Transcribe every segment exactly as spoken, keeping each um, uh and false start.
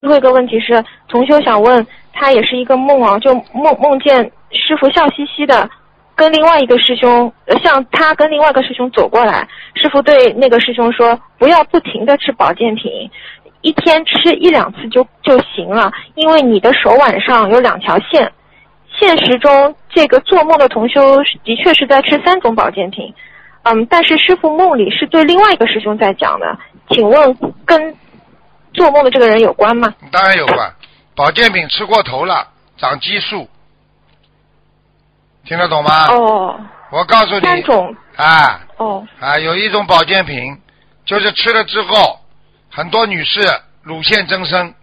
最后一个问题是，同修想问，他也是一个梦啊，就梦梦见师父笑嘻嘻的跟另外一个师兄，呃像他跟另外一个师兄走过来，师父对那个师兄说，不要不停的吃保健品，一天吃一两次就就行了，因为你的手腕上有两条线。现实中，这个做梦的同修的确是在吃三种保健品，嗯，但是师父梦里是对另外一个师兄在讲的，请问跟做梦的这个人有关吗？ 当然有关，保健品吃过头了，长激素，听得懂吗？ 哦， 我告诉你， 三种啊， 哦啊，有一种保健品，就是吃了之后，很多女士乳腺增生。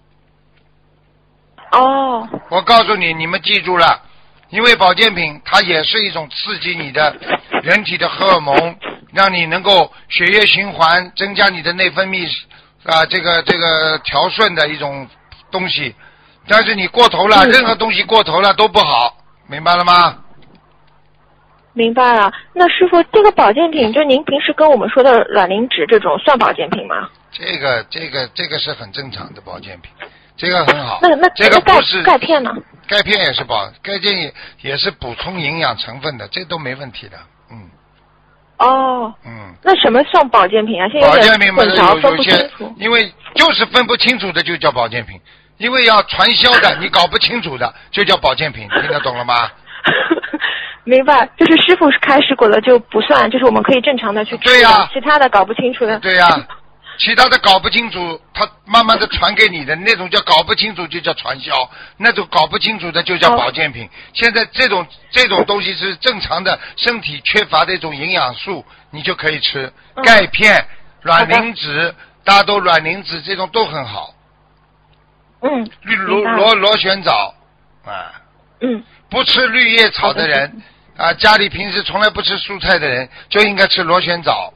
哦， 我告诉你，你们记住了，因为保健品它也是一种刺激你的人体的荷尔蒙，让你能够血液循环，增加你的内分泌啊，这个这个调顺的一种东西。但是你过头了，任何东西过头了都不好，明白了吗？ 明白了。那师傅，这个保健品，就您平时跟我们说的卵磷脂这种，算保健品吗？ 这个这个这个是很正常的保健品，这个很好。 那那这个不是钙片呢？ 钙片也是保，钙片也也是补充营养成分的，这都没问题的。嗯。 哦。 嗯。 那什么算保健品啊？现在保健品嘛，有分不有些清楚， 因为就是分不清楚的就叫保健品，因为要传销的，你搞不清楚的就叫保健品，听得懂了吗？ 明白，就是师傅是开始过的就不算，就是我们可以正常的去吃的。 对呀、 其他的搞不清楚的。 对呀、其他的搞不清楚，他慢慢的传给你的那种叫搞不清楚，就叫传销；那种搞不清楚的就叫保健品。哦、现在这种这种东西是正常的身体缺乏的一种营养素，你就可以吃、嗯、钙片、卵磷脂、大豆卵磷脂这种都很好。 嗯。 绿螺螺螺旋藻啊。 嗯。 不吃绿叶草的人啊，家里平时从来不吃蔬菜的人，就应该吃螺旋藻。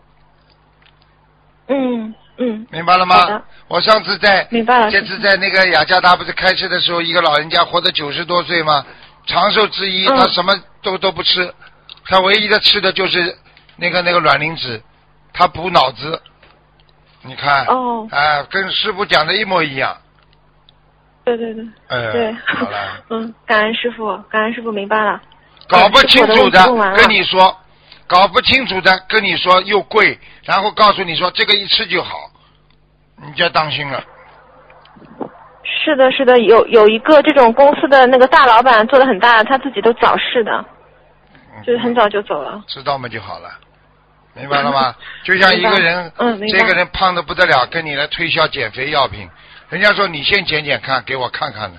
嗯嗯， 明白了吗？我上次在， 明白了。 这次在那个雅加达不是开车的时候，一个老人家活到九十多岁吗？长寿之一， 嗯、 他什么都都不吃，他唯一的吃的就是那个那个卵磷脂，他补脑子。你看， 哦， 啊，跟师傅讲的一模一样。 对对对， 呃， 对， 好了， 嗯，感恩师傅，感恩师傅明白了。 搞不清楚的跟你说，搞不清楚的跟你说又贵，然后告诉你说这个一吃就好，你就要当心了。 是的，是的，有有一个这种公司的那个大老板做的很大，他自己都早逝的，就是很早就走了。 知道吗就好了，明白了吗？就像一个人， 嗯， 这个人胖得不得了，跟你来推销减肥药品。人家说你先减减看，给我看看呢。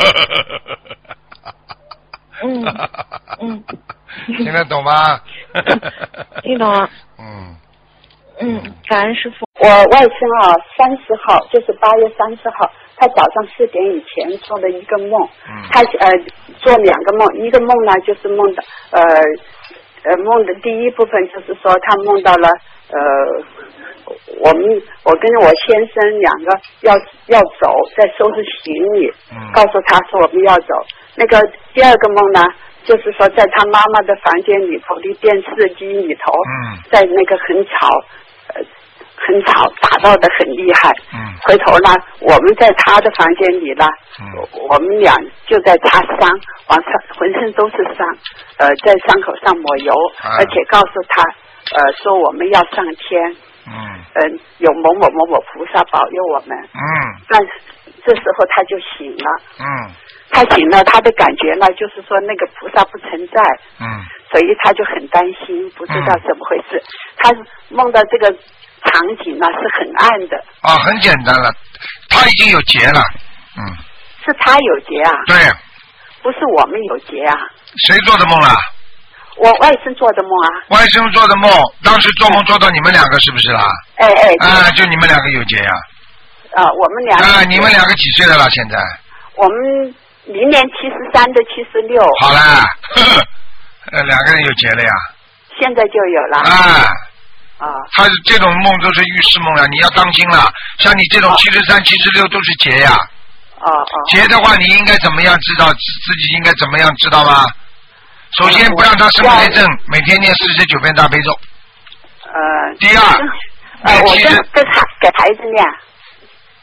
嗯嗯， 听得懂吗？ 听懂了。 嗯嗯，感恩师傅。 我外甥啊，三十号就是八月三十号，他早上四点以前做了一个梦， 嗯、 他呃做两个梦，一个梦呢就是梦的呃呃梦的第一部分就是说他梦到了呃。我们我跟我先生两个要要走，在收拾行李， 嗯、 告诉他说我们要走。那个第二个梦呢，就是说在他妈妈的房间里头的电视机里头， 嗯、 在那个很吵，呃，很吵，打闹得很厉害。 嗯、 回头呢，我们在他的房间里呢， 嗯、 我们俩就在擦伤，往上浑身都是伤，呃，在伤口上抹油， 啊、 而且告诉他，呃，说我们要上天。 嗯， 嗯，有某某某某菩萨保佑我们。 嗯， 但是这时候他就醒了。 嗯， 他醒了，他的感觉呢，就是说那个菩萨不存在。 嗯， 所以他就很担心，不知道怎么回事。嗯、他梦到这个场景呢是很暗的。 啊，很简单了，他已经有劫了。嗯， 是他有劫啊？ 对， 不是我们有劫啊。 谁做的梦啊？ 我外甥做的梦啊。 外甥做的梦，当时做梦做到你们两个是不是啦？ 哎哎。 啊，就你们两个有劫呀、 啊。啊，我们两个。 啊，你们两个几岁了啦？现在？ 我们明年七十三的七十六。 好啦，呵呵，呃，两个人有劫了呀。 现在就有了。 啊。 啊。 他这种梦都是预示梦了，你要当心了。像你这种七十三、七十六都是劫呀。 哦哦。 劫的话，你应该怎么样知道？自己应该怎么样知道吗？首先不让他生癌症，每天念四十九遍大悲咒。 呃。 第二， 呃，我跟跟孩给孩子念。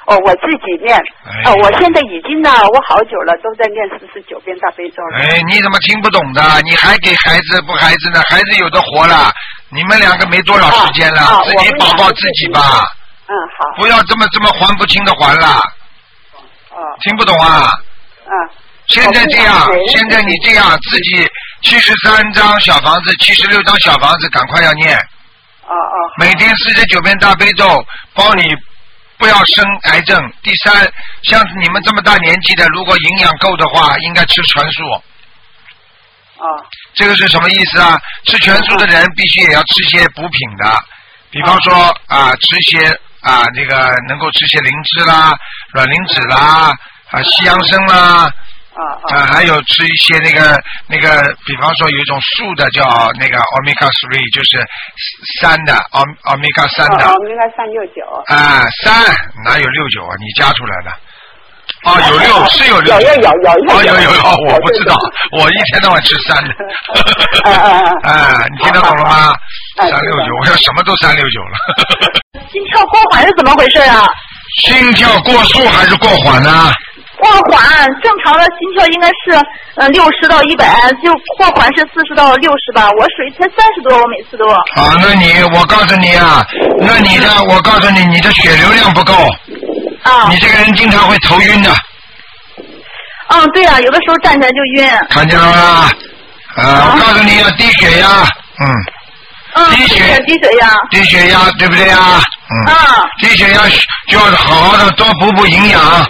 哦，我自己念。 哎、 哦，我现在已经呢，我好久了，都在念四十九遍大悲咒了。 哎，你怎么听不懂的？你还给孩子不孩子呢？孩子有的活了，你们两个没多少时间了， 啊啊、 自己保抱自己吧。 嗯，好。 不要这么这么还不清的还了。 哦。 听不懂啊？ 嗯。 现在这样，现在你这样，自己七十三张小房子，七十六张小房子，赶快要念。 哦哦。 每天四十九遍大悲咒，包你不要生癌症。第三，像你们这么大年纪的，如果营养够的话，应该吃全素。 哦。 这个是什么意思啊？吃全素的人必须也要吃些补品的，比方说啊，吃些啊这个能够吃些灵芝啦、卵磷脂啦、啊西洋参啦。啊，还有吃一些那个那个，比方说有一种素的叫那个 omega 三，就是三的 omega 三的。 omega 三六九。 啊，三哪有六九啊？你加出来的。哦，有六是有六。 有有有有有。 哦，有有有，我不知道，我一天到晚吃三的。啊，你听得懂了吗？三六九，我要什么都三六九了。 心跳过缓是怎么回事啊？ 心跳过速还是过缓呢？ 过缓，正常的心跳应该是呃六十到一百，就过缓是四十到六十吧。我属于才三十多，我每次都。 啊，那你我告诉你啊，那你的我告诉你，你的血流量不够。啊。你这个人经常会头晕的。 嗯，对啊，有的时候站起来就晕。 看见了吗？啊，啊我告诉你要低血压，嗯。 嗯， 低血低血压。 低血压，对不对呀？嗯。啊。低血压就要好好的多补补营养。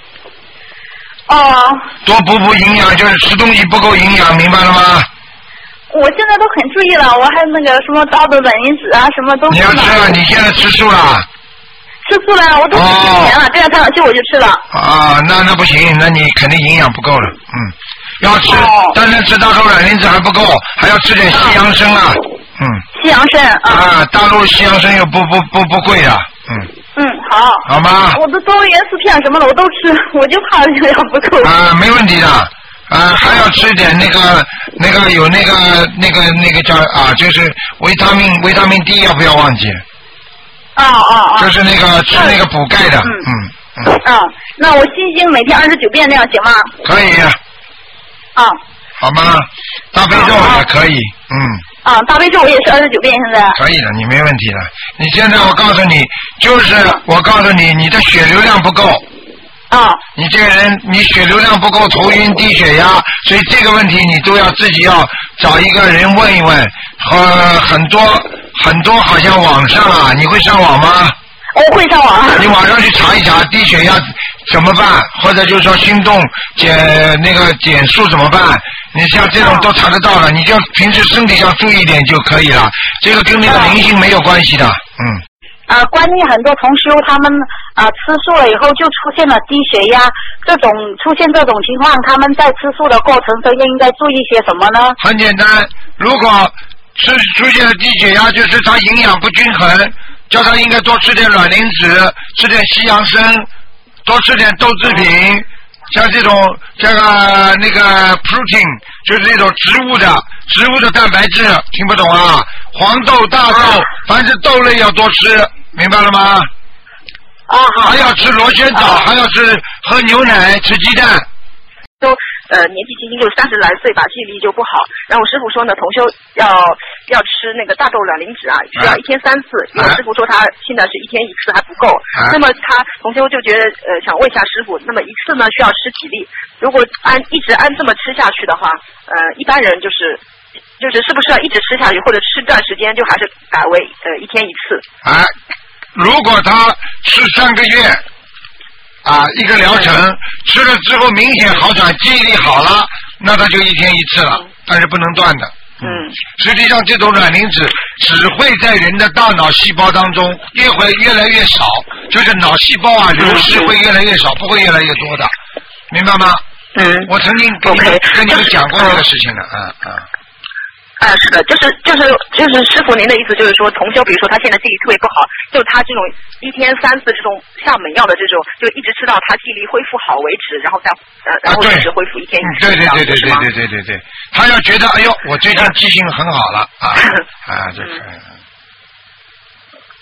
哦， 多补补营养，就是吃东西不够营养，明白了吗？ 我现在都很注意了，我还那个什么大豆卵磷脂啊，什么都吃了。 你要吃了，你现在吃素了？ 吃素了，我都吃几年了，这两天去我就吃了。 啊，那那不行，那你肯定营养不够了，嗯，要吃，哦、单单吃大豆卵磷脂还不够，还要吃点西洋参啊，嗯。 西洋参啊。 啊，大陆西洋参又不不不不贵的，嗯。 嗯，好。 好吗？ 我的多元素片什么的我都吃，我就怕营养不够。 啊，没问题的。啊，还要吃点那个那个有那个那个那个叫啊，就是维他命维他命 D， 要不要忘记？ 啊啊啊！ 就是那个吃那个补钙的，嗯嗯。嗯。啊，那我心经每天二十九遍那样行吗？ 可以。 啊。 好吗？大悲咒也可以，嗯。 啊，大悲咒我也是二十九遍，现在。 可以的，你没问题的。你现在我告诉你，就是我告诉你，你的血流量不够。 啊。 你这个人，你血流量不够，头晕、低血压，所以这个问题你都要自己要找一个人问一问。和很多很多好像网上啊，你会上网吗？ 我会上网。 你网上去查一查低血压怎么办，或者就是说心动减那个减速怎么办？你像这种都查得到了，你就平时身体上注意一点就可以了。这个跟那个灵性没有关系的，嗯。 啊，关于很多同修他们啊吃素了以后就出现了低血压，这种出现这种情况，他们在吃素的过程中应该注意些什么呢？ 很简单，如果吃出现了低血压，就是他营养不均衡，叫他应该多吃点卵磷脂，吃点西洋参，多吃点豆制品。像这种这个那个 protein 就是那种植物的植物的蛋白质，听不懂啊？黄豆、大豆，凡是豆类要多吃，明白了吗？ 啊好。 还要吃螺旋藻，还要吃喝牛奶，吃鸡蛋。 都呃年纪轻轻就三十来岁吧，记忆力就不好。然后师傅说呢，同修要要吃那个大豆卵磷脂啊，需要一天三次。因为师傅说他现在是一天一次还不够。那么他同修就觉得呃想问一下师傅，那么一次呢需要吃几粒？如果按一直按这么吃下去的话，呃一般人就是就是是不是要一直吃下去，或者吃段时间就还是改为呃一天一次？ 哎，如果他吃三个月。啊，一个疗程吃了之后明显好转，记忆力好了，那他就一天一次了，但是不能断的。嗯，实际上这种卵磷脂只会在人的大脑细胞当中越会越来越少，就是脑细胞啊流失会越来越少，不会越来越多的，明白吗？嗯，我曾经跟你们、okay. 跟你们讲过这个事情的，嗯嗯。 啊，是的，就是就是就是师傅您的意思就是说，同修比如说他现在记忆力特别不好，就他这种一天三次这种下猛药的这种，就一直吃到他记忆力恢复好为止，然后再呃然后一直恢复一天一次。 对对对对对对对对对，他要觉得哎呦，我最近记性很好了啊啊，就是。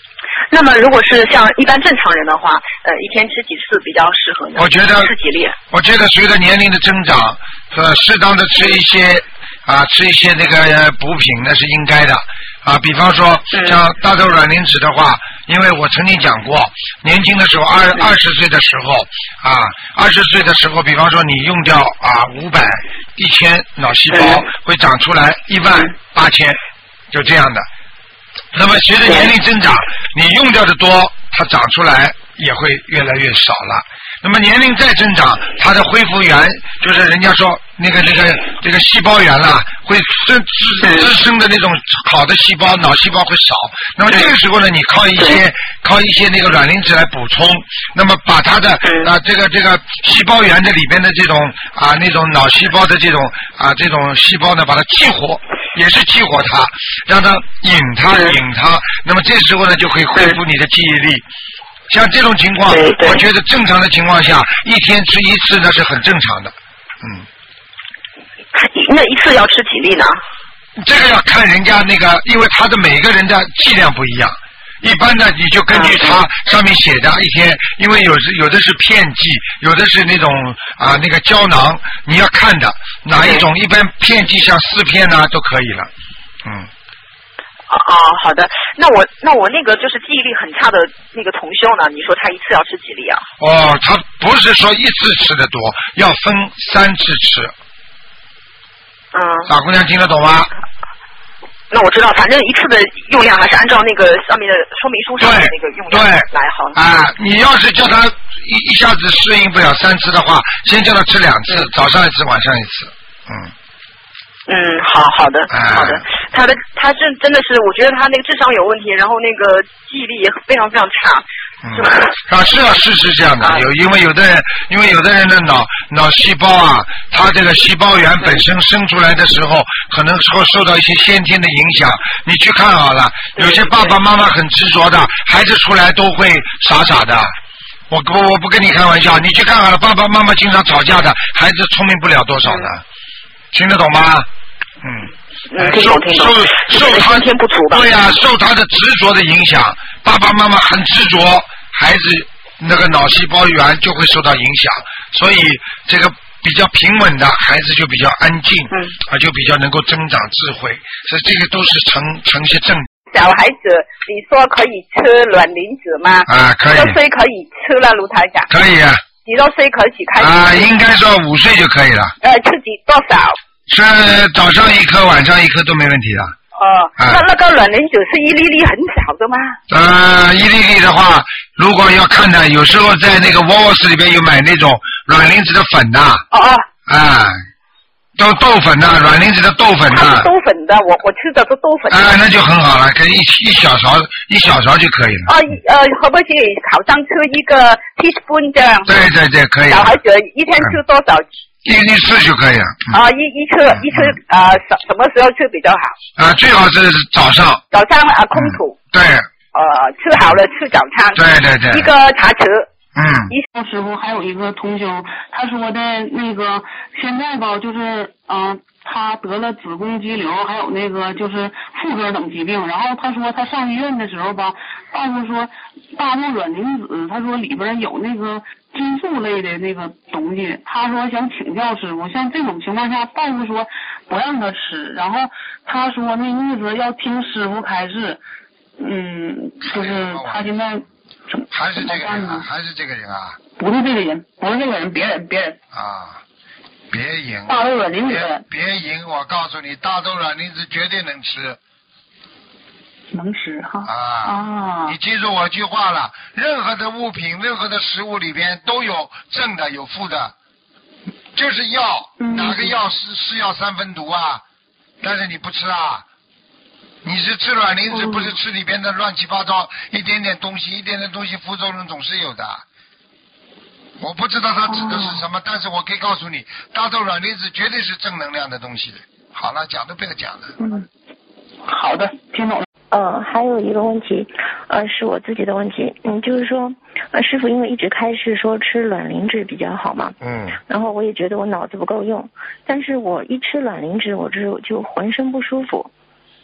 那么如果是像一般正常人的话，呃，一天吃几次比较适合呢？ 我觉得吃几粒？ 我觉得随着年龄的增长，呃，适当的吃一些啊，吃一些那个呃补品那是应该的啊。比方说像大豆卵磷脂的话，因为我曾经讲过，年轻的时候二二十岁的时候啊，二十岁的时候，比方说你用掉啊五百一千脑细胞会长出来一万八千，就这样的。那么随着年龄增长，你用掉的多，它长出来也会越来越少了。那么年龄再增长，它的恢复源就是人家说那个那个这个细胞源啦，会滋滋滋生的那种好的细胞，脑细胞会少。那么这个时候呢，你靠一些靠一些那个卵磷脂来补充，那么把它的啊这个这个细胞源的里边的这种啊那种脑细胞的这种啊这种细胞呢，把它激活。也是激活它，让它引它引它，那么这时候呢就可以恢复你的记忆力。像这种情况，我觉得正常的情况下，一天吃一次那是很正常的。嗯。 那一次要吃几粒呢？ 这个要看人家那个，因为他的每个人的剂量不一样。一般的你就根据它上面写的一天，因为有时有的是片剂，有的是那种啊那个胶囊，你要看的哪一种。一般片剂像四片呢、啊、都可以了。嗯。 哦，好的。那我那我那个就是记忆力很差的那个同修呢，你说他一次要吃几粒啊？ 哦，他不是说一次吃的多，要分三次吃。 嗯。 傻姑娘听得懂吗？ 那我知道，反正一次的用量还是按照那个上面的说明书上的那个用量来好。 啊，你要是叫他一一下子适应不了三次的话，先叫他吃两次，早上一次，晚上一次。嗯。 嗯，好好的，好的。他的他真真的是，我觉得他那个智商有问题，然后那个记忆力也非常非常差。 嗯，啊是啊是是这样的，有因为有的人，因为有的人的脑脑细胞啊，它这个细胞源本身生出来的时候，可能会受到一些先天的影响。你去看好了，有些爸爸妈妈很执着的，孩子出来都会傻傻的。我我我不跟你开玩笑，你去看好了，爸爸妈妈经常吵架的，孩子聪明不了多少的，听得懂吗？嗯。 嗯，听懂听懂。 受受他先天不足吧？ 对呀、啊，受他的执着的影响，爸爸妈妈很执着，孩子那个脑细胞源就会受到影响，所以这个比较平稳的孩子就比较安静，嗯，啊，就比较能够增长智慧，所以这个都是呈呈些正。 小孩子，你说可以吃卵磷脂吗？ 啊，可以。 几多岁可以吃了，卢台长？ 可以啊。 几多岁可以开始？ 啊，应该说五岁就可以了。 呃，吃几多少？ 是早上一颗，晚上一颗都没问题的。 哦，啊、那那个卵磷脂是一粒粒很小的吗？ 呃，一粒粒的话，如果要看的，有时候在那个 Walls 里边有买那种卵磷脂的粉的。 哦哦。 啊，豆豆粉的，卵磷脂的豆粉的。 豆粉的，我我吃的是豆粉的。 啊，那就很好了，可以一一小勺一小勺就可以了。 啊，呃，可不可以好像吃一个 teaspoon 这样？ 对对对，可以。 小孩子一天吃多少？嗯一一次就可以了。 嗯、啊，一一次一次啊，什、呃、什么时候吃比较好？ 啊，最好是早上。 早上啊，空腹。 嗯、对。 呃，吃好了吃早餐。 对对对。 一个茶匙。 嗯。 医生师傅还有一个同修，他说的那个现在吧，就是嗯、呃，他得了子宫肌瘤，还有那个就是妇科等疾病。然后他说他上医院的时候吧，大夫说大豆卵磷脂，他说里边有那个激素类的那个东西。他说想请教师傅，像这种情况下，大夫说不让他吃，然后他说那意思要听师傅开示。嗯，就是他现在。 还是这个人啊？还是这个人啊？ 不是这个人，不是这个人，别人，别人。 啊，别赢。 大豆卵磷脂。 别赢！我告诉你，大豆卵磷脂绝对能吃。 能吃哈。 啊。 啊。 你记住我句话了，任何的物品、任何的食物里边都有正的，有负的，就是药，嗯、哪个药是是药三分毒啊？但是你不吃啊？你是吃卵磷脂，不是吃里边的乱七八糟一点点东西，一点点东西副作用总是有的。我不知道它指的是什么，但是我可以告诉你，大豆卵磷脂绝对是正能量的东西。好了，讲都不要讲了。 嗯，好的，听懂了。 呃，还有一个问题，呃，是我自己的问题，嗯，就是说，呃，师傅因为一直开示说吃卵磷脂比较好嘛， 嗯， 然后我也觉得我脑子不够用，但是我一吃卵磷脂，我就就浑身不舒服。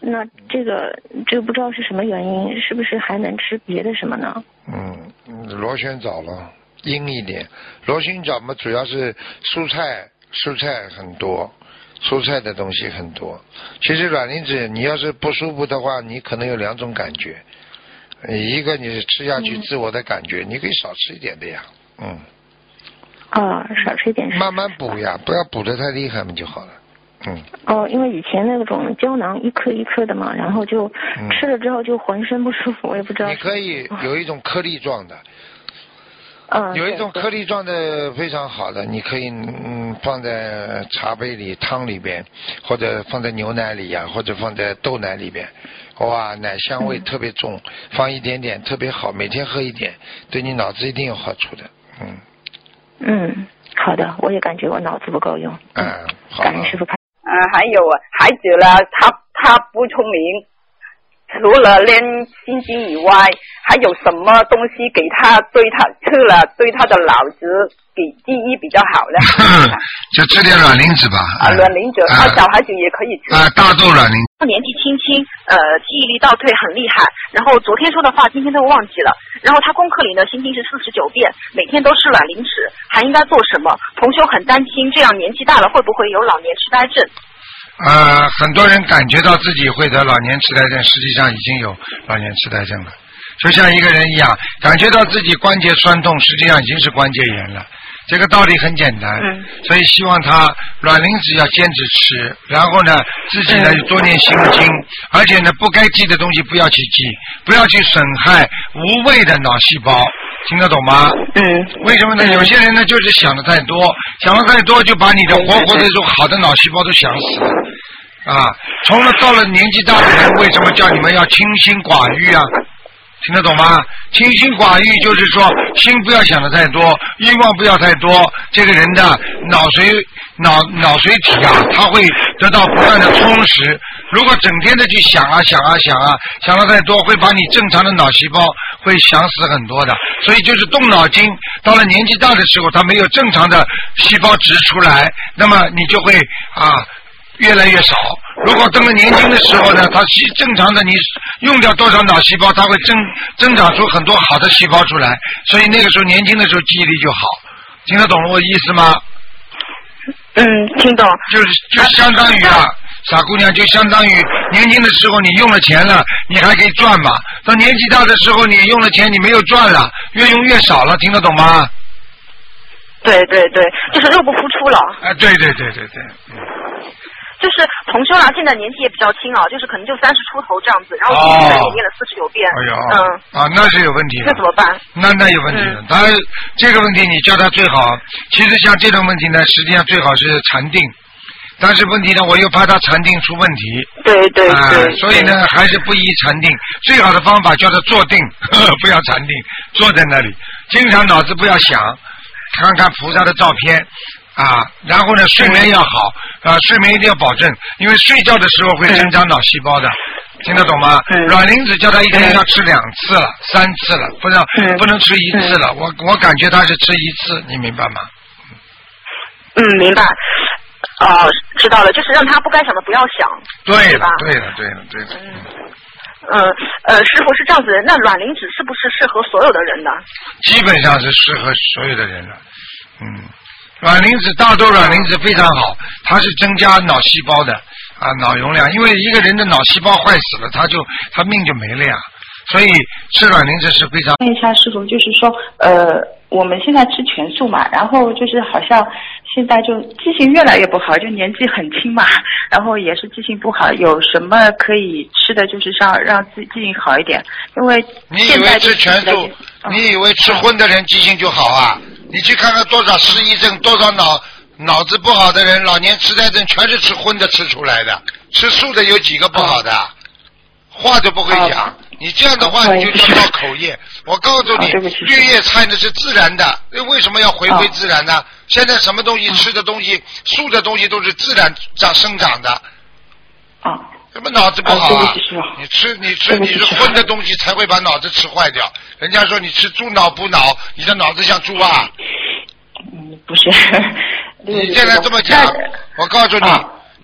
那这个这个不知道是什么原因，是不是还能吃别的什么呢？ 嗯，螺旋藻了，阴一点。螺旋藻嘛，主要是蔬菜，蔬菜很多，蔬菜的东西很多。其实卵磷脂，你要是不舒服的话，你可能有两种感觉，一个你是吃下去自我的感觉，嗯、你可以少吃一点的呀，嗯。 啊，少吃一点。 慢慢补呀，不要补得太厉害嘛就好了。嗯。 哦，因为以前那种胶囊一颗一颗的嘛，然后就吃了之后就浑身不舒服，我也不知道。 你可以有一种颗粒状的。 嗯。 有一种颗粒状的非常好的，你可以嗯放在茶杯里、汤里边，或者放在牛奶里呀，或者放在豆奶里边。哇，奶香味特别重，嗯、放一点点特别好，每天喝一点，对你脑子一定有好处的。嗯。 嗯，好的，我也感觉我脑子不够用。 嗯，好。 感恩师傅看。 嗯、呃，还有孩子呢，他他不聪明。除了练心经以外，还有什么东西给他对他吃了对他的脑子给记忆比较好呢？ 就吃点卵磷脂吧。 啊，卵磷脂，啊，小孩子也可以吃。 啊，大豆卵磷。 年纪轻轻，呃，记忆力倒退很厉害。然后昨天说的话，今天都忘记了。然后他功课里呢，心经是四十九遍，每天都吃卵磷脂，还应该做什么？同修很担心，这样年纪大了会不会有老年痴呆症？ 呃，很多人感觉到自己会得老年痴呆症，实际上已经有老年痴呆症了。就像一个人一样，感觉到自己关节酸痛，实际上已经是关节炎了。这个道理很简单，嗯、所以希望他卵磷脂要坚持吃，然后呢，自己呢多念心经，而且呢，不该记的东西不要去记，不要去损害无谓的脑细胞。听得懂吗？ 嗯。 为什么呢？有些人呢，就是想的太多，想的太多就把你的活活的这种好的脑细胞都想死了啊！从了到了年纪大的人，为什么叫你们要清心寡欲啊？听得懂吗？清心寡欲就是说，心不要想的太多，欲望不要太多，这个人的脑髓脑脑髓体啊，他会得到不断的充实。如果整天的去想啊想啊想啊，想的太多，会把你正常的脑细胞会想死很多的。所以就是动脑筋，到了年纪大的时候，它没有正常的细胞质出来，那么你就会啊越来越少。如果等了年轻的时候呢，它是正常的，你用掉多少脑细胞，它会增增长出很多好的细胞出来。所以那个时候年轻的时候记忆力就好。听得懂我意思吗？ 嗯，听懂。 就是就相当于啊。傻姑娘，就相当于年轻的时候你用了钱了，你还可以赚嘛。到年纪大的时候，你用了钱你没有赚了，越用越少了，听得懂吗？ 对对对，就是入不敷出了。 啊，对对对对对。嗯、 就是同修啦，现在年纪也比较轻啊，就是可能就三十出头这样子，然后一本也念了四十九遍。 哎呦， 嗯， 啊，那是有问题的。 那怎么办？ 那那有问题的。当然、嗯，这个问题你叫他最好，其实像这种问题呢，实际上最好是禅定。但是问题呢，我又怕他禅定出问题。 对对对、 呃。所以呢，还是不宜禅定。最好的方法叫他坐定，呵呵不要禅定，坐在那里，经常脑子不要想，看看菩萨的照片啊，然后呢，睡眠要好啊，睡眠一定要保证，因为睡觉的时候会增长脑细胞的。听得懂吗？卵磷脂叫他一天要吃两次了，三次了，不能不能吃一次了。我我感觉他是吃一次，你明白吗？ 嗯，明白。哦，知道了，就是让他不该想的不要想， 对吧？ 对了，对了，对了。 嗯，呃呃，师傅是这样子的，那卵磷脂是不是适合所有的人呢？ 基本上是适合所有的人了。嗯，卵磷脂，大豆卵磷脂非常好，它是增加脑细胞的啊，脑容量。因为一个人的脑细胞坏死了，他就他命就没了呀。所以吃卵磷脂是非常。 问一下师傅，就是说，呃，我们现在吃全素嘛，然后就是好像现在就记性越来越不好，就年纪很轻嘛，然后也是记性不好，有什么可以吃的，就是让让自己记性好一点？因为你以为吃全素，嗯、你以为吃荤的人记性就好啊？你去看看多少失忆症，多少脑脑子不好的人，老年痴呆症，全是吃荤的吃出来的。吃素的有几个不好的？哦、话都不会讲。哦你这样的话，你就叫造口业。我告诉你，绿叶菜那是自然的，为什么要回归自然呢？现在什么东西吃的东西，素的东西都是自然长生长的。 啊， 什么脑子不好啊？你吃你吃你是荤的东西才会把脑子吃坏掉。人家说你吃猪脑补脑，你的脑子像猪啊？ 嗯，不是。 你现在这么讲，我告诉你。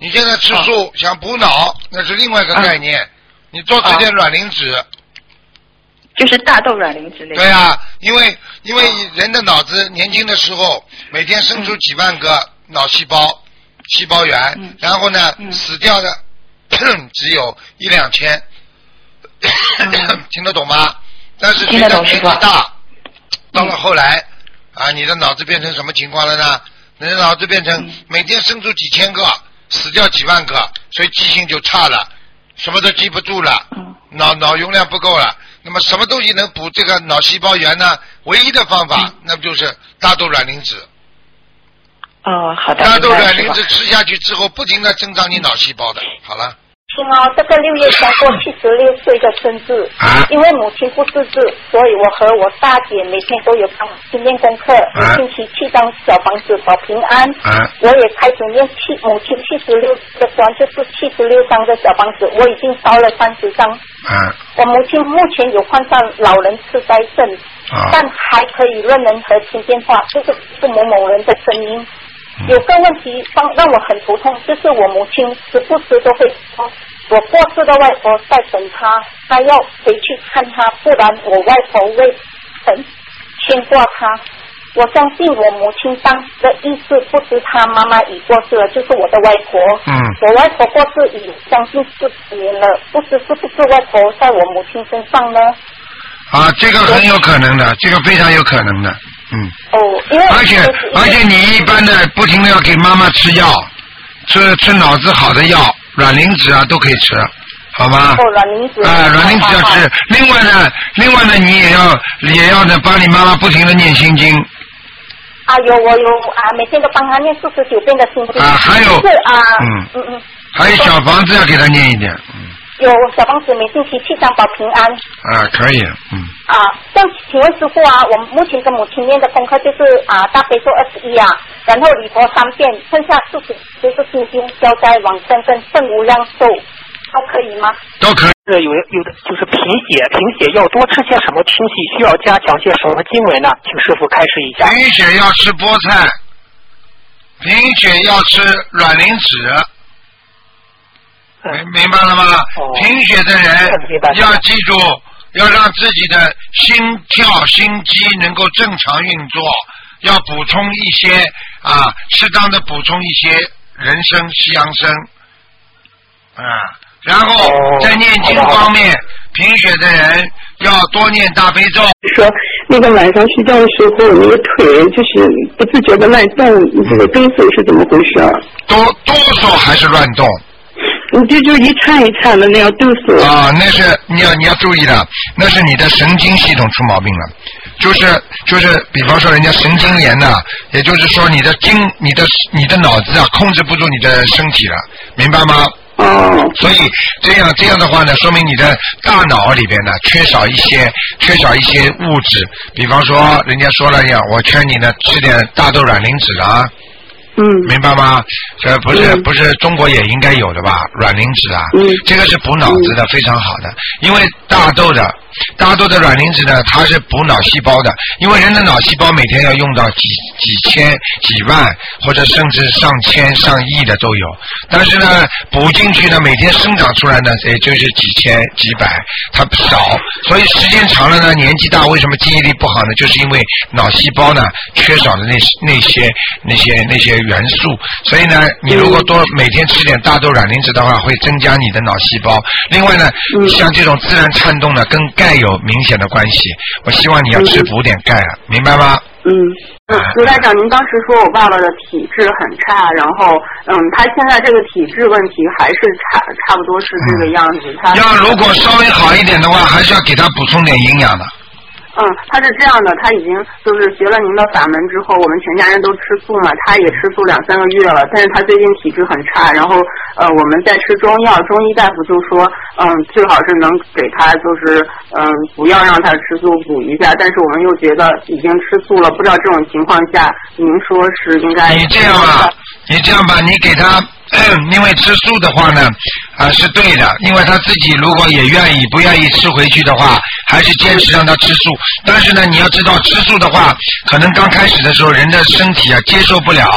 你现在吃素、啊、想补脑，那是另外一个概念。啊、你多吃点卵磷脂。啊、 就是大豆卵磷脂类。 对啊，因为因为人的脑子年轻的时候，每天生出几万个脑细胞、嗯、细胞源，嗯、然后呢、嗯、死掉的只有一两千，嗯、听得懂吗？但是随着年纪大，到了后来、嗯、啊，你的脑子变成什么情况了呢？你的脑子变成每天生出几千个，死掉几万个，所以记性就差了，什么都记不住了，脑脑容量不够了。那么什么东西能补这个脑细胞源呢？唯一的方法，那不就是大豆卵磷脂？ 哦，好的。 大豆卵磷脂吃下去之后，不停的增长你脑细胞的。好了。 亲哦，这个六月将过七十六岁的生日，啊、因为母亲不识字，所以我和我大姐每天都有帮母亲念功课，一星期七张小房子保平安。啊、我也开始念七母亲七十六的关，就是七十六张的小房子，我已经烧了三十张。啊、我母亲目前有患上老人痴呆症，啊、但还可以认人和听电话，这个是某某人的声音。有个问题让让我很头痛，就是我母亲时不时都会说，我过世的外婆在等她，她要回去看她，不然我外婆会很牵挂她。我相信我母亲当时的意思不是她妈妈已过世了，就是我的外婆。嗯。我外婆过世已将近四十年了，不知是不是外婆在我母亲身上呢？ 啊，这个很有可能的，这个非常有可能的。嗯， 哦，因为而且而且你一般的不停的要给妈妈吃药，吃吃脑子好的药，卵磷脂啊都可以吃，好吗？ 哦，卵磷脂。 啊，卵磷脂要吃。另外呢，另外呢，你也要也要呢，帮你妈妈不停的念心经。 啊，有我有啊，每天都帮她念四十九遍的心经。 啊，还有。 是啊。 嗯嗯嗯。 还有小房子要给她念一点，嗯。 有小房子每星期七张保平安。 啊，可以，嗯。 啊，像请问师傅啊，我们目前跟母亲念的功课就是啊大悲咒二十一啊，然后礼佛三遍，剩下四十就是心经、消灾往生跟圣无量寿，都可以吗？ 都可以。 有有的就是贫血，贫血要多吃些什么东西？需要加强些什么经文呢？请师傅开示一下。 贫血要吃菠菜，贫血要吃卵磷脂。明明白了吗？哦、贫血的人要记住，要让自己的心跳、心肌能够正常运作，要补充一些啊，适当的补充一些人参、西洋参啊，然后在念经方面，贫血的人要多念大悲咒。 说那个晚上睡觉的时候，那个腿就是不自觉的乱动，这个动作是怎么回事啊？ 多多少还是乱动？ 你这就一颤一颤的那样哆嗦啊，那是你要你要注意的，那是你的神经系统出毛病了，就是就是，比方说人家神经炎呐、啊，也就是说你的经你的你的脑子啊控制不住你的身体了，明白吗？ 哦。 所以这样这样的话呢，说明你的大脑里边呢缺少一些缺少一些物质，比方说人家说了呀，我劝你呢吃点大豆卵磷脂啊。 嗯， 明白吗？这不是、嗯、不是中国也应该有的吧？卵磷脂啊， 嗯， 这个是补脑子的，嗯、非常好的。因为大豆的大豆的卵磷脂呢，它是补脑细胞的。因为人的脑细胞每天要用到几几千、几万，或者甚至上千、上亿的都有。但是呢，补进去呢，每天生长出来呢，也就是几千、几百，它少。所以时间长了呢，年纪大，为什么记忆力不好呢？就是因为脑细胞呢缺少的那那些那些那些元素。所以呢，你如果多每天吃点大豆卵磷脂的话，会增加你的脑细胞。另外呢，像这种自然颤动呢，跟钙有明显的关系。我希望你要吃补点钙了，明白吗？ 嗯嗯，卢台长，您当时说我爸爸的体质很差，然后嗯，他现在这个体质问题还是差差不多是这个样子。嗯、他要如果稍微好一点的话，还是要给他补充点营养的。 嗯，他是这样的，他已经就是学了您的法门之后，我们全家人都吃素嘛，他也吃素两三个月了，但是他最近体质很差，然后呃我们在吃中药，中医大夫就说嗯最好是能给他就是嗯不要让他吃素补一下，但是我们又觉得已经吃素了，不知道这种情况下您说是应该你这样吧，你这样吧，你给他。因为吃素的话呢，啊、呃、是对的，因为他自己如果也愿意不愿意吃回去的话，还是坚持让他吃素。但是呢，你要知道吃素的话，可能刚开始的时候人的身体啊接受不了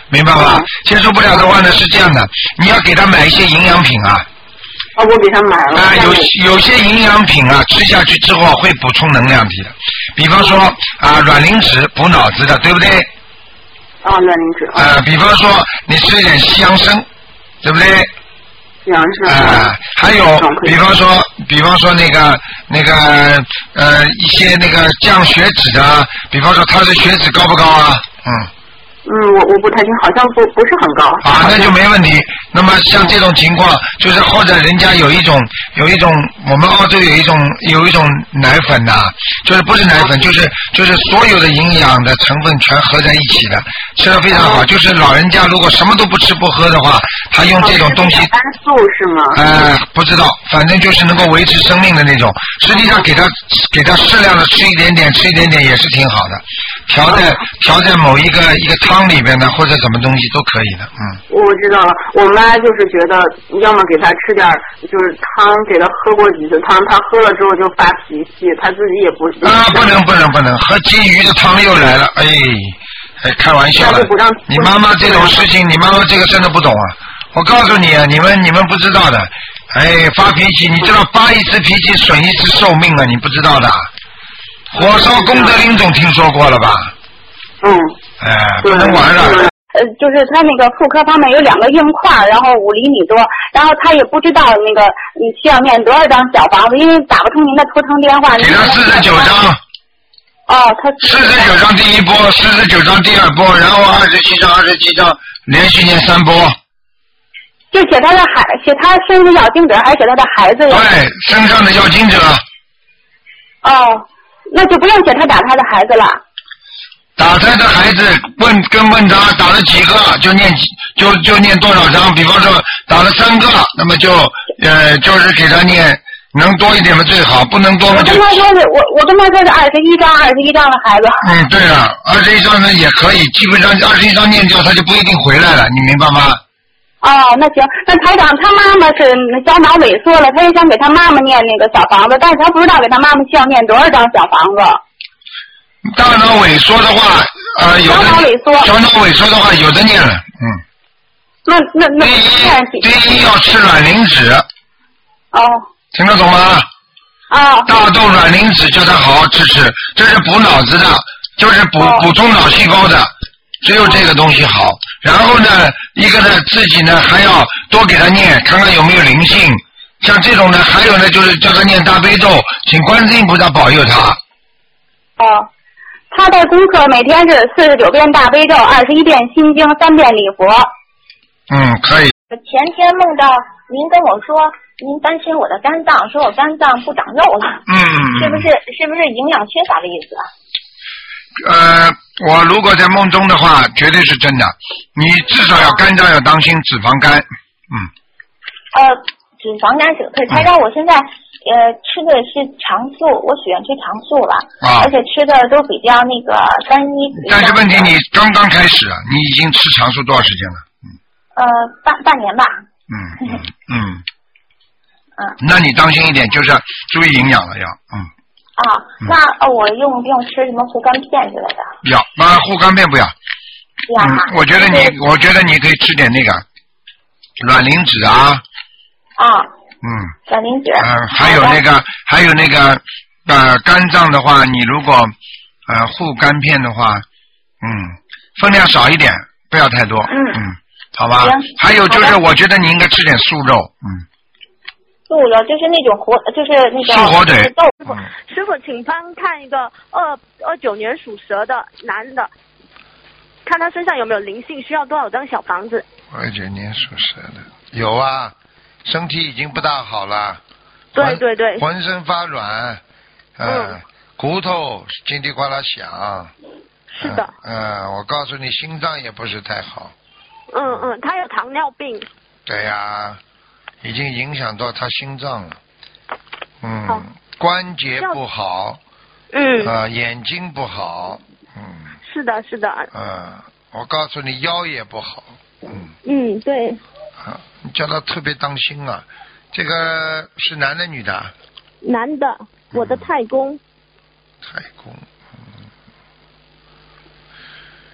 明白吗？接受不了的话呢，是这样的，你要给他买一些营养品啊。 啊，我给他买了。 啊，有有些营养品啊，吃下去之后会补充能量体的，比方说啊，卵磷脂补脑子的，对不对？ 啊，卵磷脂。 啊，比方说你吃一点西洋参，对不对？ 西洋参。 啊，还有比方说，比方说那个那个呃一些那个降血脂的，比方说他的血脂高不高啊？嗯。 嗯，我我不太清，好像不不是很高。 啊，那就没问题。那么像这种情况，就是或者人家有一种有一种，我们澳洲有一种有一种奶粉呐、啊，就是不是奶粉，就是就是所有的营养的成分全合在一起的，吃的非常好。就是老人家如果什么都不吃不喝的话，他用这种东西。 单素是吗？ 呃，不知道，反正就是能够维持生命的那种。实际上给他给他适量的吃一点点，吃一点点也是挺好的。调在调在某一个一个汤里边的或者什么东西都可以的，嗯。 我知道了，我妈就是觉得，要么给他吃点就是汤，给他喝过几次汤，他喝了之后就发脾气，他自己也不。 啊，不能不能不能，喝金鱼的汤又来了，哎，哎，开玩笑了。你妈妈这种事情，你妈妈这个真的不懂啊！我告诉你啊，你们你们不知道的，哎，发脾气，你知道发一次脾气损一次寿命啊，你不知道的。火烧功德林总听说过了吧？ 嗯。 哎，不能玩了。 呃，就是他那个妇科方面有两个硬块，然后五厘米多，然后他也不知道那个你需要念多少张小房子，因为打不通您的图腾电话。 给他四十九张。 哦，他四十九张第一波，四十九张第二波，然后二十七张，二十七张，连续念三波。 就写他的孩，写他身上要经者，还是写他的孩子呀？ 对，身上的要经者。 哦，那就不用写他打他的孩子了。 打胎的孩子问跟问他打了几个，就念几就就念多少章。比方说打了三个，那么就呃就是给他念，能多一点嘛最好，不能多嘛就。 我跟他说是，我我跟他说是二十一章，二十一章的孩子。 嗯，对了，二十一章呢也可以，基本上二十一章念掉他就不一定回来了，你明白吗？ 哦，那行，那台长他妈妈是小脑萎缩了，他也想给他妈妈念那个小房子，但是他不知道给他妈妈需要念多少张小房子。 大脑萎缩的话，呃，有的小脑萎缩， 小脑萎缩的话，有的念了，嗯。 那那那第一，第一要吃卵磷脂。 哦。 听得懂吗？ 啊。 大豆卵磷脂叫他好好吃吃，这是补脑子的，就是补、哦、补充脑细胞的，只有这个东西好。然后呢，一个呢自己呢还要多给他念，看看有没有灵性。像这种呢，还有呢就是叫他念大悲咒，请观世音菩萨保佑他。 哦。他的功课每天是四十九遍大悲咒，二十一遍心经，三遍礼佛。 嗯，可以。 前天梦到您跟我说，您担心我的肝脏，说我肝脏不长肉了。 嗯。 是不是是不是营养缺乏的意思啊？ 呃，我如果在梦中的话，绝对是真的。你至少要肝脏要当心脂肪肝。嗯。 呃，脂肪肝是可以。台长，我现在。呃，吃的是长素，我喜欢吃长素了， 啊、 而且吃的都比较那个单一。 但是问题你刚刚开始啊，你已经吃长素多少时间了？嗯。 呃，半半年吧。 嗯嗯嗯。嗯。那你当心一点，就是注意营养了要，嗯。 啊，那呃我用不用吃什么护肝片之类的？ 要，那护肝片不要。 要啊。 嗯，我觉得你，我觉得你可以吃点那个卵磷脂啊。 啊。 嗯， 卵磷脂。 嗯，还有那个，还有那个，呃，肝脏的话，你如果呃护肝片的话，嗯，分量少一点，不要太多。嗯嗯，好吧。还有就是，我觉得你应该吃点素肉，嗯。 素肉就是那种活，就是那个素火腿。 嗯、师傅，请帮看一个二二九年属蛇的男的，看他身上有没有灵性，需要多少张小房子？ 二九年属蛇的有啊。身体已经不大好了， 对对对， 浑身发软，呃、嗯，骨头叽里呱啦响， 是的， 嗯、呃呃，我告诉你，心脏也不是太好， 嗯嗯，他有糖尿病， 对呀、啊，已经影响到他心脏了，嗯，哦、关节不好， 嗯， 呃，眼睛不好，嗯， 是的，是的， 嗯、呃，我告诉你，腰也不好，嗯， 嗯，对。 啊，你叫他特别当心啊！这个是男的女的？ 男的，我的太公。 太公，嗯。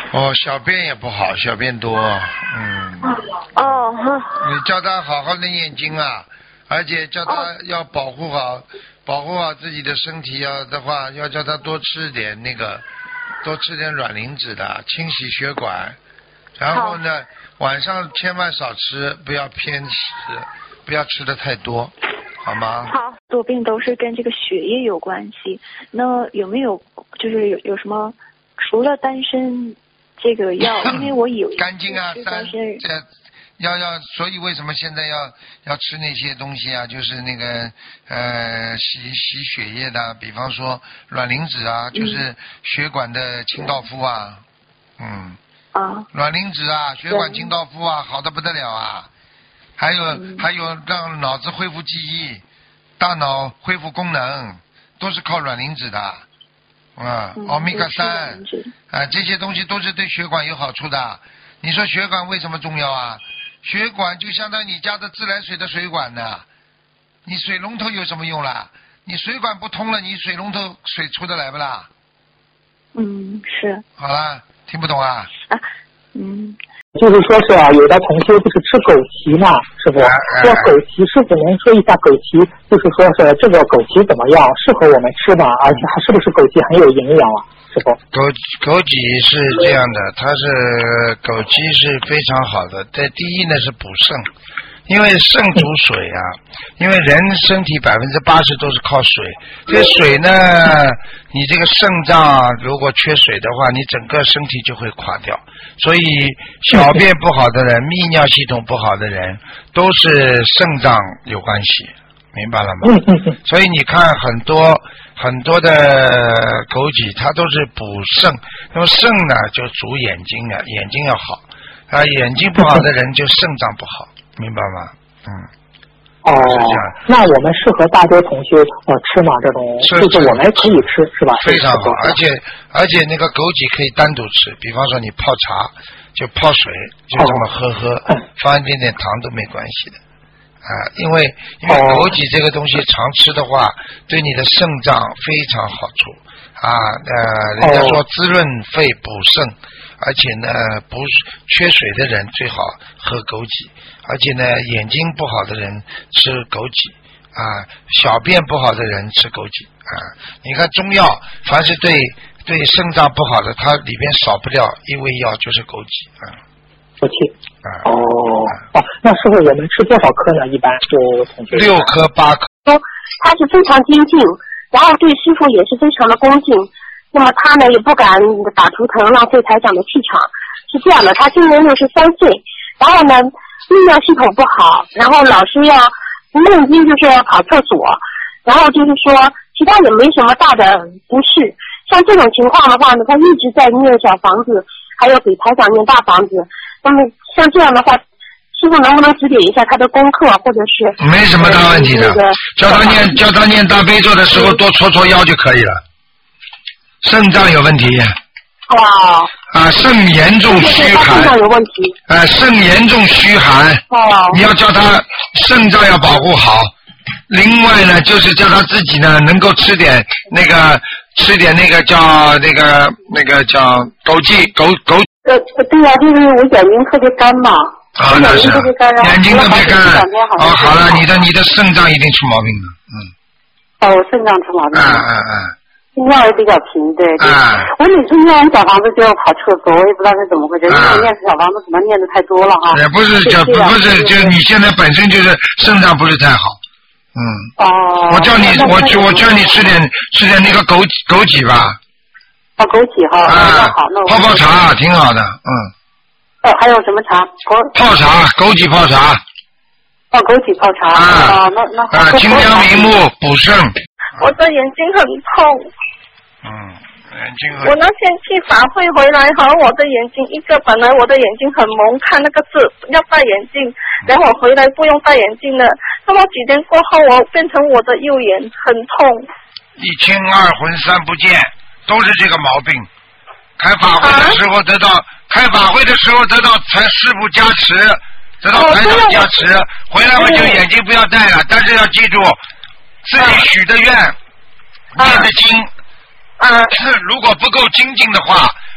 哦，小便也不好，小便多，嗯。 哦。 你叫他好好的念经啊，而且叫他要保护好，保护好自己的身体要的话，要叫他多吃点那个，多吃点卵磷脂的，清洗血管。然后呢，晚上千万少吃，不要偏食，不要吃的太多，好吗？ 好，多病都是跟这个血液有关系。那有没有就是有有什么除了丹参这个药？因为我有干净啊， 丹参这要要，所以为什么现在要要吃那些东西啊？就是那个呃洗洗血液的，比方说卵磷脂啊，就是血管的清道夫啊，嗯。 啊， 卵磷脂啊，血管清道夫啊，好的不得了啊！还有、嗯、还有让脑子恢复记忆，大脑恢复功能，都是靠卵磷脂的啊，欧米伽三啊，这些东西都是对血管有好处的。你说血管为什么重要啊？血管就相当于你家的自来水的水管呢，你水龙头有什么用啦？你水管不通了，你水龙头水出得来不啦？ 嗯，是。 好了。听不懂啊？ 啊，嗯， 就是说是啊，有的同修就是吃枸杞嘛，师傅，说枸杞，师傅能说一下枸杞，就是说是这个枸杞怎么样，适合我们吃吗？而且还是不是枸杞很有营养啊？师傅， 枸枸杞是这样的，它是枸杞是非常好的，在第一呢是补肾。因为肾主水啊，因为人身体百分之八十都是靠水，这水呢，你这个肾脏如果缺水的话，你整个身体就会垮掉。所以小便不好的人、泌尿系统不好的人，都是肾脏有关系，明白了吗？所以你看很多很多的枸杞，它都是补肾，那么肾呢就主眼睛啊，眼睛要好啊，眼睛不好的人就肾脏不好。明白吗？嗯。 哦，那我们适合大多同修呃吃吗？这种就是我们可以吃是吧？ 非常好，而且而且那个枸杞可以单独吃，比方说你泡茶就泡水，就这么喝喝，哦、放一点点糖都没关系的啊，因为因为枸杞这个东西常吃的话，对你的肾脏非常好处啊呃，人家说滋润肺补肾。而且呢，不缺水的人最好喝枸杞，而且呢，眼睛不好的人吃枸杞啊，小便不好的人吃枸杞啊。你看中药，凡是对对肾脏不好的，它里边少不了一味药就是枸杞啊。 枸杞啊。哦哦，那师傅我们吃多少颗呢？一般就同学六颗八颗。 他是非常精进，然后对师傅也是非常的恭敬。那么他呢也不敢打图腾浪费台长的气场，是这样的，他今年六十三岁，然后呢泌尿系统不好，然后老是要梦经就是要跑厕所，然后就是说其他也没什么大的不适，像这种情况的话呢，他一直在念小房子，还有给台长念大房子，那么像这样的话，师傅能不能指点一下他的功课，或者是没什么大问题的，叫他念叫他念大悲咒的时候多搓搓腰就可以了。肾脏有问题。 哦。 啊，肾严重虚寒。肾脏有问题。 啊，肾严重虚寒。 哦。 你要叫他肾脏要保护好。另外呢，就是叫他自己呢能够吃点那个吃点那个叫那个那个叫枸杞枸枸。 呃，对呀、啊，就是我眼睛特别干嘛。 啊，那是。眼睛特别干。哦，好了，你的你的肾脏一定出毛病了，嗯。 哦，肾脏出毛病。 嗯嗯嗯。 尿也比较频，对对。 啊、 我每次念完小房子就要跑厕所，我也不知道是怎么回事，因为我念小房子可能念的太多了哈。 也不是，就不是，就是你现在本身就是肾脏不是太好，嗯。 哦。 我叫你，我我叫你吃点吃点那个枸枸杞吧。 哦，枸杞哈。 啊。 好，那我。 泡泡茶挺好的，嗯。 哦，还有什么茶？ 泡茶，枸杞泡茶。 哦，枸杞泡茶。 啊。 哦，那那。 啊，清凉明目，补肾。 我的眼睛很痛。 嗯，眼睛很。 我那天去法会回来和我的眼睛一个，本来我的眼睛很蒙，看那个字要戴眼镜，然后我回来不用戴眼镜了。那么几天过后，我变成我的右眼很痛。 一清二浑三不见，都是这个毛病。开法会的时候得到，啊、开法会的时候得到财师傅加持，得到台长加持，哦、回来我就眼睛不要戴了，但是要记住。自己许的愿，念的经， 啊， 如果不够精进的话，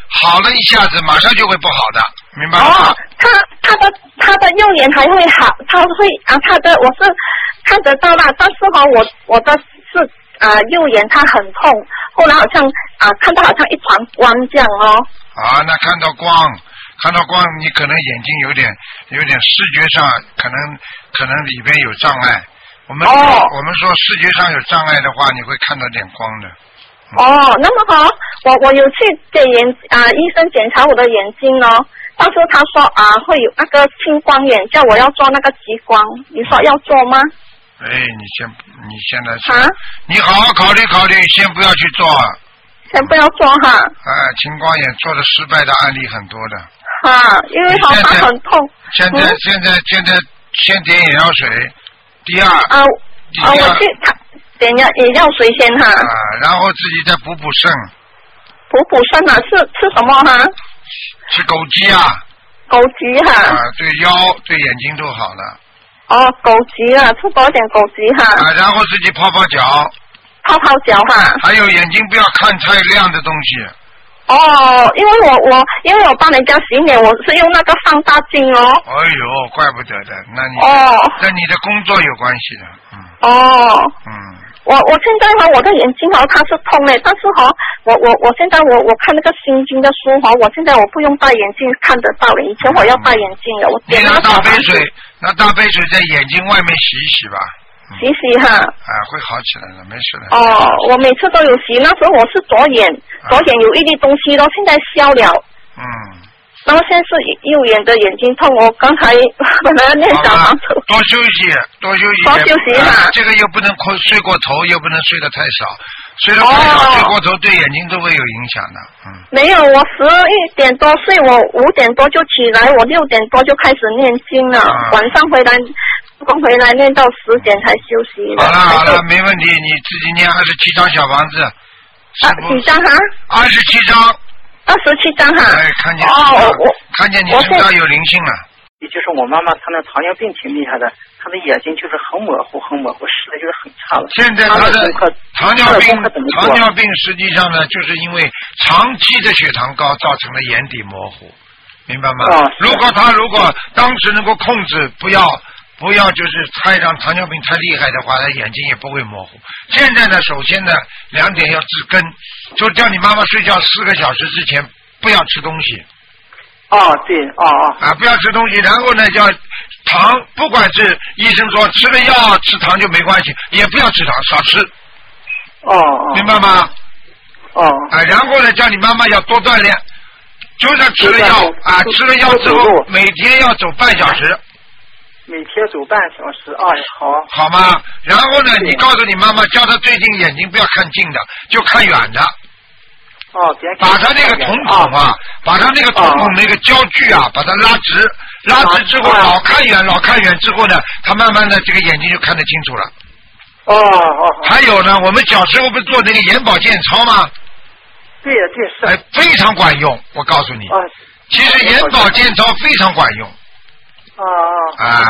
好了一下子马上就会不好的，明白吗？ 哦，他他的他的右眼还会好，他会啊，他的我是看得到啦，但是哈、哦，我我的是啊、呃、右眼它很痛，后来好像啊、呃、看到好像一团光这样哦。 啊，那看到光，看到光，你可能眼睛有点有点视觉上可能可能里边有障碍。我们说、哦、我们说视觉上有障碍的话，你会看到点光的。嗯、 哦，那么好，我我有去给眼啊、呃、医生检查我的眼睛哦，到时候他说啊、呃、会有那个青光眼，叫我要做那个激光，你说要做吗？ 哎，你先你现在啊，你好好考虑考虑，先不要去做。 先不要做哈。 哎，青光眼做的失败的案例很多的。 啊，因为好它很痛。 现在、嗯、现在现在先点眼药水，第二啊啊，我去点眼眼药水先哈。 啊，然后自己再补补肾。 补补肾啊？是吃什么哈？ 吃枸杞啊。 枸杞哈。 啊，对腰对眼睛都好了。 哦，枸杞啊，吃多点枸杞哈。 啊，然后自己泡泡脚。 泡泡脚哈。 还有眼睛不要看太亮的东西。 哦，因为我我因为我帮人家洗脸，我是用那个放大镜哦。 哎呦，怪不得的，那你哦， 跟你的工作有关系的，嗯。 哦。 嗯。 我我现在哈，我的眼睛哈它是痛的，但是哈，我我我现在我我看那个心经的书哈，我现在我不用戴眼镜看得到了，以前我要戴眼镜的，我点那个。你拿大杯水，拿大杯水在眼睛外面洗一洗吧。 洗洗哈。 啊，会好起来的，没事的。 哦，我每次都有洗，那时候我是左眼，左眼有一粒东西咯，现在消了。 嗯。 然后现在是右眼的眼睛痛，我刚才本来念小房子。 多休息，多休息。 多休息哈、 啊。这个又不能睡过头，又不能睡得太少，睡得太少、哦、睡过头对眼睛都会有影响的。嗯。 没有，我十一点多睡，我五点多就起来，我六点多就开始念经了，啊、晚上回来。刚回来念到十点才休息。 好了好了，没问题，你自己念二十七张小房子。 啊，几张哈？ 二十七张。 二十七张哈。 哎，看见哦，我看见你身上有灵性了。 也就是我妈妈她那糖尿病挺厉害的，她的眼睛就是很模糊很模糊，视力就是很差了。 现在她的糖尿病糖尿病实际上呢，就是因为长期的血糖高造成了眼底模糊，明白吗？ 啊、 如果他如果当时能够控制，不要。不要就是太让糖尿病太厉害的话，他眼睛也不会模糊。现在呢，首先呢，两点要治根，就叫你妈妈睡觉四个小时之前不要吃东西。 哦，对，哦哦。 啊，不要吃东西，然后呢，叫糖，不管是医生说吃了药吃糖就没关系，也不要吃糖，少吃。 哦哦。 明白吗？ 哦。 啊，然后呢，叫你妈妈要多锻炼，就算吃了药啊，吃了药之后每天要走半小时。 每天走半小时，哎，好， 好吗？然后呢，你告诉你妈妈，叫她最近眼睛不要看近的，就看远的。 哦，别把她那个瞳孔啊，把她那个瞳孔那个焦距啊，把它拉直，拉直之后老看远，老看远之后呢，她慢慢的这个眼睛就看得清楚了。 哦哦。 还有呢，我们小时候不是做那个眼保健操吗？ 对呀，对是。 哎，非常管用，我告诉你。 啊。 其实眼保健操非常管用。 啊啊啊！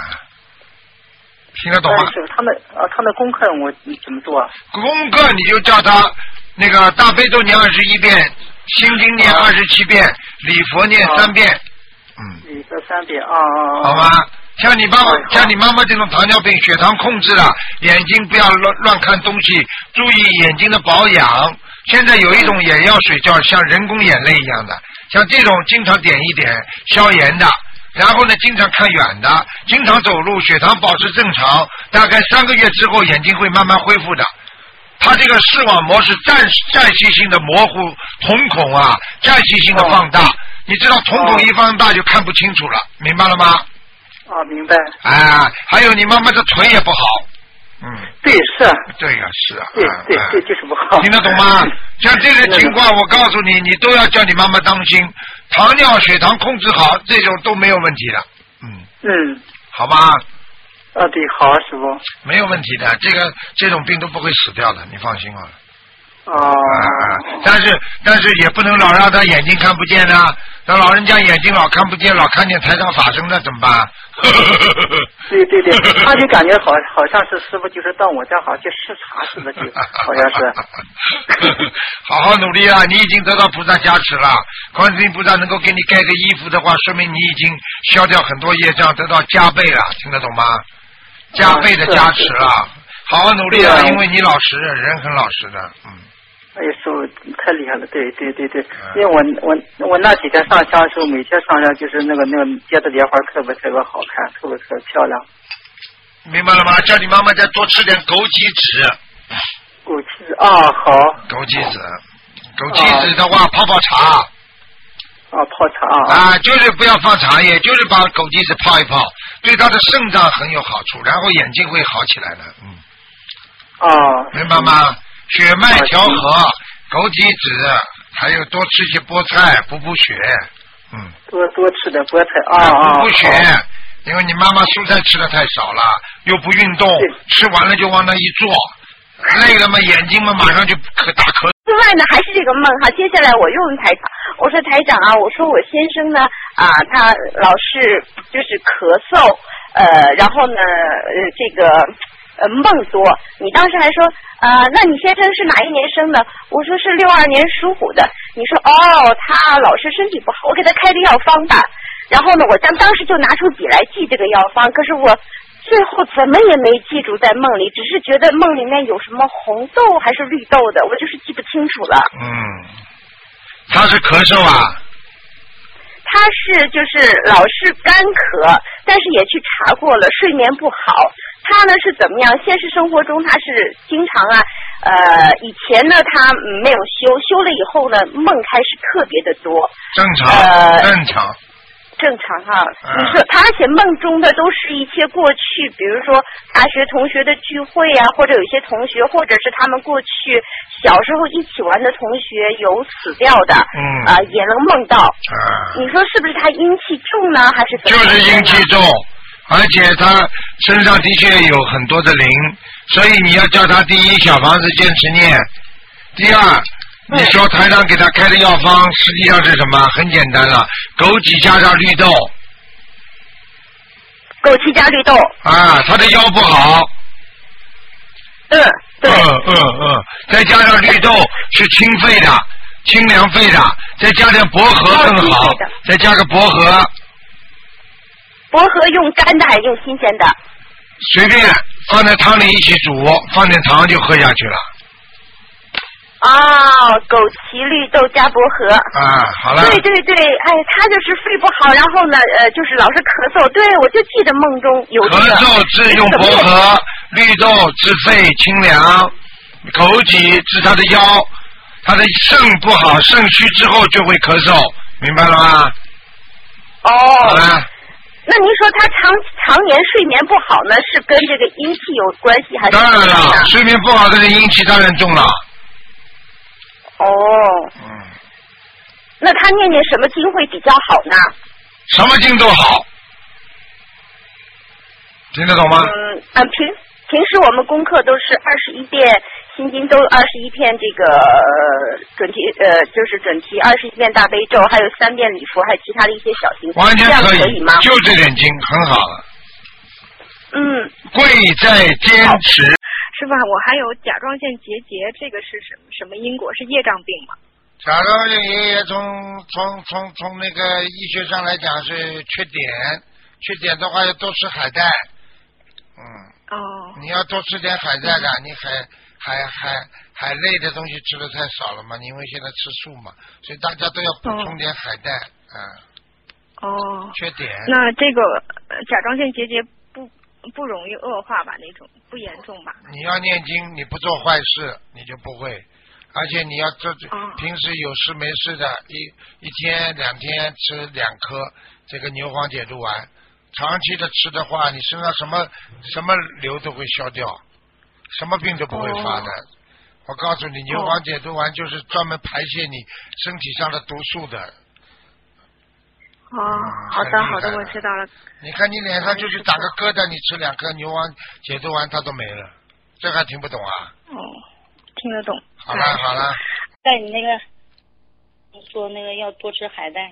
听得懂吗？ 是他们啊，他们功课我怎么做啊？ 功课你就叫他那个大悲咒念二十一遍，心经念二十七遍，礼佛念三遍。嗯。 礼佛三遍啊啊！ 好吗？像你妈妈，像你妈妈这种糖尿病，血糖控制了，眼睛不要乱乱看东西，注意眼睛的保养。现在有一种眼药水叫像人工眼泪一样的，像这种经常点一点消炎的。然后呢，经常看远的，经常走路，血糖保持正常，大概三个月之后，眼睛会慢慢恢复的。它这个视网膜是暂暂时性的模糊，瞳孔啊，暂时性的放大。哦、你知道，瞳孔一放大就看不清楚了，明白了吗？ 啊，明白。 啊，还有你妈妈的腿也不好。嗯， 对，是。 对呀、啊，是啊。 对对对，就是不好。 听得懂吗？像这个情况，我告诉你，你都要叫你妈妈当心，糖尿血糖控制好，这种都没有问题的。嗯。 嗯。 好吧。 啊，对，好啊，师傅。 没有问题的，这个这种病都不会死掉的，你放心啊。 哦。 啊，但是但是也不能老让他眼睛看不见啊， 那老人家眼睛老看不见，老看见台上法身了，怎么办？ 对对对，他就感觉好好像是师傅就是到我这儿好像去视察似的，就好像是。 好好努力啊！你已经得到菩萨加持了，观世音菩萨能够给你盖个衣服的话，说明你已经消掉很多业障，得到加倍了，听得懂吗？加倍的加持了，好好努力啊！因为你老实，人很老实的，嗯。 哎呀，师傅太厉害了，对对对对，因为我我我那几天上香的时候，每天上香就是那个那个结的莲花特别特别好看，特别特别漂亮。 明白了吗？叫你妈妈再多吃点枸杞子。 枸杞子啊，好。 枸杞子，枸杞子的话，泡泡茶。 啊，泡茶啊。啊，就是不要放茶叶，就是把枸杞子泡一泡，对他的肾脏很有好处，然后眼睛会好起来的，嗯。 哦。 明白吗？血脉调和，枸杞子，还有多吃些菠菜，补补血。嗯。 多多吃点菠菜啊啊。 补补血，因为你妈妈蔬菜吃的太少了，又不运动，吃完了就往那一坐，累了嘛，眼睛嘛马上就可打瞌。 另外呢，还是这个梦哈。接下来我又问台长，我说台长啊，我说我先生呢啊，他老是就是咳嗽，呃，然后呢，呃，这个。呃，梦多，你当时还说，呃，那你先生是哪一年生的？我说是六二年属虎的。你说，哦，他老是身体不好，我给他开个药方吧。然后呢，我当当时就拿出笔来记这个药方，可是我最后怎么也没记住在梦里，只是觉得梦里面有什么红豆还是绿豆的，我就是记不清楚了。 嗯，他是咳嗽啊？ 他是就是老是干咳，但是也去查过了，睡眠不好。他呢是怎么样？现实生活中他是经常啊，呃，以前呢他没有修，修了以后呢梦开始特别的多。 正常， 呃、 正常。 正常哈、啊，你说他而且梦中的都是一些过去，比如说大学同学的聚会啊，或者有一些同学，或者是他们过去小时候一起玩的同学有死掉的， 嗯， 啊、呃，也能梦到。 啊， 你说是不是他阴气重呢，还是怎么？ 就是阴气重。而且他身上的确有很多的灵，所以你要叫他第一小房子坚持念，第二，你说台长给他开的药方实际上是什么？很简单了，枸杞加上绿豆。 枸杞加绿豆。 啊，他的腰不好。 嗯，对。 嗯嗯嗯，再加上绿豆是清肺的、清凉肺的，再加点薄荷更好，再加个薄荷。 薄荷用干的还是用新鲜的？ 随便放在汤里一起煮，放点糖就喝下去了。 哦，枸杞、绿豆加薄荷。 啊，好了。 对对对，哎，他就是睡不好，然后呢，呃，就是老是咳嗽。对，我就记得梦中有这个。 咳嗽治用薄荷，绿豆治肺清凉，枸杞治他的腰，他的肾不好，肾虚之后就会咳嗽，明白了吗？ 哦。 好了。 那您说他常常年睡眠不好呢，是跟这个阴气有关系还是？ 当然了，睡眠不好的人阴气当然重了。 哦。嗯。那他念念什么经会比较好呢？ 什么经都好。听得懂吗？ 嗯嗯，平平时我们功课都是二十一遍心经，都二十一遍这个准提呃，就是准提二十一遍大悲咒，还有三遍礼佛，还有其他的一些小行， 完全可以， 可以吗？ 就这点经很好了。 嗯。 贵在坚持。 师傅，我还有甲状腺结节，这个是什么什么因果？是业障病吗？ 甲状腺结节从从从从那个医学上来讲是缺碘，缺碘的话要多吃海带。嗯。 哦。 你要多吃点海带的，你海海海海类的东西吃的太少了嘛，因为现在吃素嘛，所以大家都要补充点海带啊。 嗯、哦。 缺碘。 那这个甲状腺结节不不容易恶化吧？那种不严重吧？ 你要念经，你不做坏事，你就不会。而且你要这、哦、平时有事没事的，一一天两天吃两颗这个牛黄解毒丸。长期的吃的话，你身上什么什么瘤都会消掉，什么病都不会发的。哦、我告诉你，牛黄解毒丸就是专门排泄你身体上的毒素的。 哦，嗯、好的好的，我知道了。 你看你脸上就是打个疙瘩，你吃两颗牛黄解毒丸它都没了，这还听不懂啊？ 哦，听得懂。 好了好了。 在你那个你说那个要多吃海带。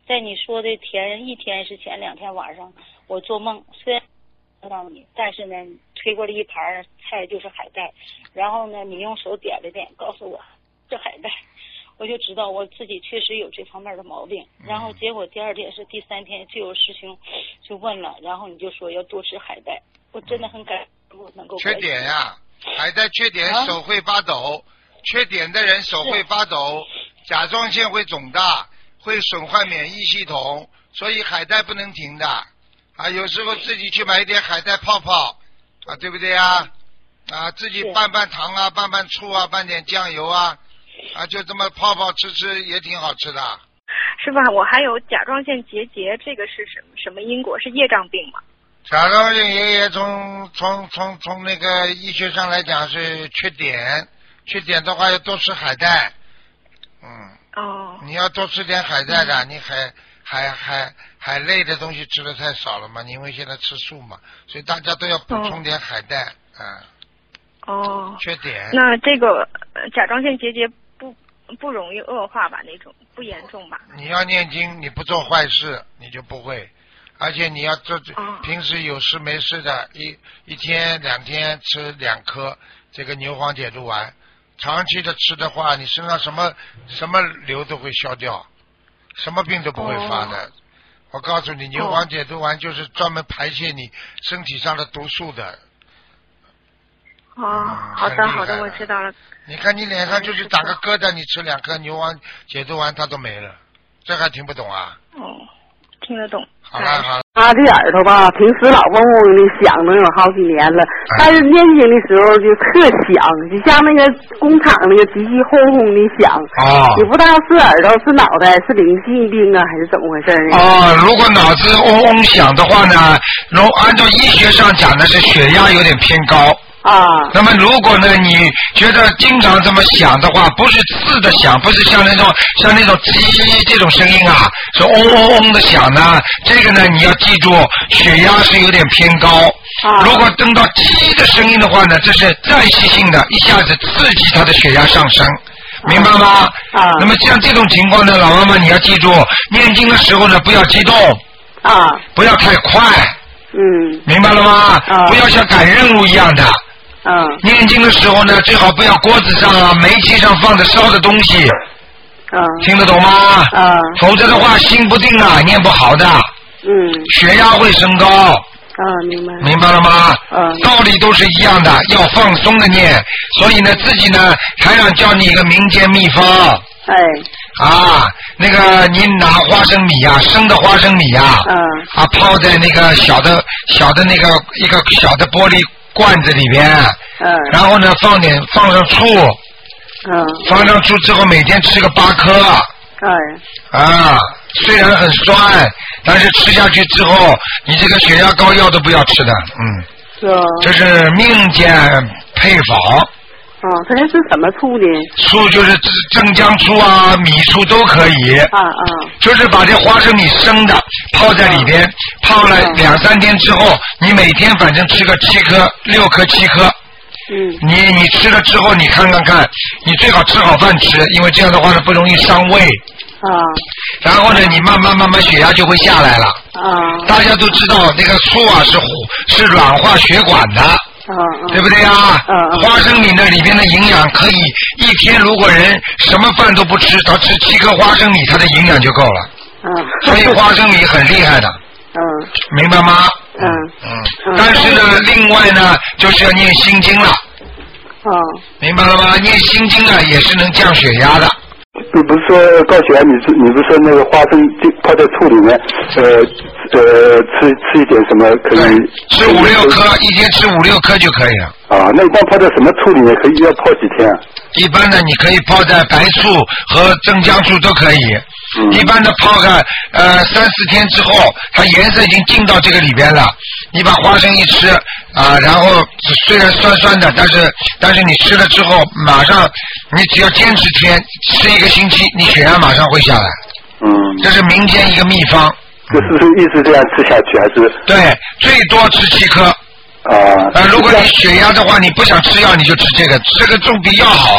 在你说的前一天是前两天晚上，我做梦虽然看到你，但是呢推过来一盘菜就是海带，然后呢你用手点了点，告诉我这海带，我就知道我自己确实有这方面的毛病。然后结果第二天是第三天就有师兄就问了，然后你就说要多吃海带，我真的很感我能够缺点呀、啊，海带缺点手会发抖，啊、缺点的人手会发抖，甲状腺会肿大，会损坏免疫系统，所以海带不能停的啊。有时候自己去买一点海带泡泡啊，对不对啊？啊，自己拌拌糖啊，拌拌醋啊，拌点酱油啊，啊，就这么泡泡吃吃也挺好吃的。 师傅，我还有甲状腺结节，这个是什么什么因果？是业障病吗？ 甲状腺结节从从从从那个医学上来讲是缺点，缺点的话要多吃海带，嗯， 哦， 你要多吃点海带的，嗯、你海海海海类的东西吃的太少了嘛，因为现在吃素嘛，所以大家都要补充点海带，啊、嗯。 哦， 缺点。 那这个甲状腺结节不不容易恶化吧？那种不严重吧？ 你要念经，你不做坏事，你就不会。而且你要做，哦、平时有事没事的，一一天两天吃两颗这个牛黄解毒丸，长期的吃的话，你身上什么什么瘤都会消掉，什么病都不会发的。哦、我告诉你，牛黄解毒丸就是专门排泄你身体上的毒素的。 哦，嗯、好的好的，我知道了。 你看你脸上就是长个疙瘩，你吃两颗牛黄解毒丸它都没了，这还听不懂啊？ 哦，听得懂。 好了好了。 他这耳朵吧，平时老嗡嗡的响，能有好几年了。但是念经的时候就特响，就像那个工厂那个机器轰轰的响。 哦。 也不知道是耳朵是脑袋是灵性病啊，还是怎么回事呢？ 哦，如果脑子嗡嗡响的话呢，如按照医学上讲的是血压有点偏高。 啊， 那么如果呢，你觉得经常这么响的话，不是刺的响，不是像那种像那种叽这种声音啊，是嗡嗡嗡的响呢，这个呢你要记住，血压是有点偏高。啊，如果等到叽的声音的话呢，这是暂时性的，一下子刺激他的血压上升。明白吗？啊。那么像这种情况呢，老妈妈你要记住，念经的时候呢不要激动。 啊。 不要太快。 嗯。 明白了吗？啊。不要像赶任务一样的。 嗯， 念经的时候呢，最好不要锅子上啊、煤气上放着烧的东西。 嗯， 听得懂吗？ 嗯， 否则的话心不定啊，念不好的。 嗯， 血压会升高。 嗯，明白。 明白了吗？ 嗯， 道理都是一样的，要放松的念。所以呢，自己呢，台长教你一个民间秘方。 哎。 啊，那个你拿花生米啊，生的花生米啊， 嗯， 啊泡在那个小的小的那个一个小的玻璃罐子里边， 嗯， 然后呢放点放上醋， 嗯， 放上醋之后每天吃个八颗， 哎， 啊，虽然很酸，但是吃下去之后，你这个血压高药都不要吃的，嗯， 是哦， 这是民间配方。 哦，它这是什么醋呢？ 醋就是生姜醋啊、米醋都可以。 啊啊。 就是把这花生米生的泡在里边，泡了两三天之后，你每天反正吃个七颗、六颗、七颗。 嗯。 你你吃了之后，你看看看，你最好吃好饭吃，因为这样的话呢不容易伤胃。 啊。 然后呢，你慢慢慢慢血压就会下来了。 啊。 大家都知道那个醋啊是是软化血管的。 嗯嗯， 对不对啊？嗯嗯。花生米那里边的营养可以一天，如果人什么饭都不吃，他吃七颗花生米，他的营养就够了。 嗯。 所以花生米很厉害的。 嗯。 明白吗？ 嗯。 嗯。但是呢，另外呢，就是要念心经了。 嗯。 明白了吗？念心经啊，也是能降血压的。 你不是说高血压？你是你不是说那个花生泡在醋里面，呃呃，吃吃一点什么可以？ 吃五六颗，一天吃五六颗就可以了。 啊，那一般泡在什么醋里面？可以要泡几天啊？ 一般的你可以泡在白醋和生姜醋都可以。嗯、一般的泡个呃三四天之后，它颜色已经进到这个里边了。你把花生一吃啊、呃，然后虽然酸酸的，但是但是你吃了之后，马上你只要坚持天吃一个星期，你血压马上会下来。 嗯。 这是民间一个秘方。 这是不是一直这样吃下去，还是？ 对，最多吃七颗。 啊。 呃，如果你血压的话，你不想吃药，你就吃这个，这个总比药好啊。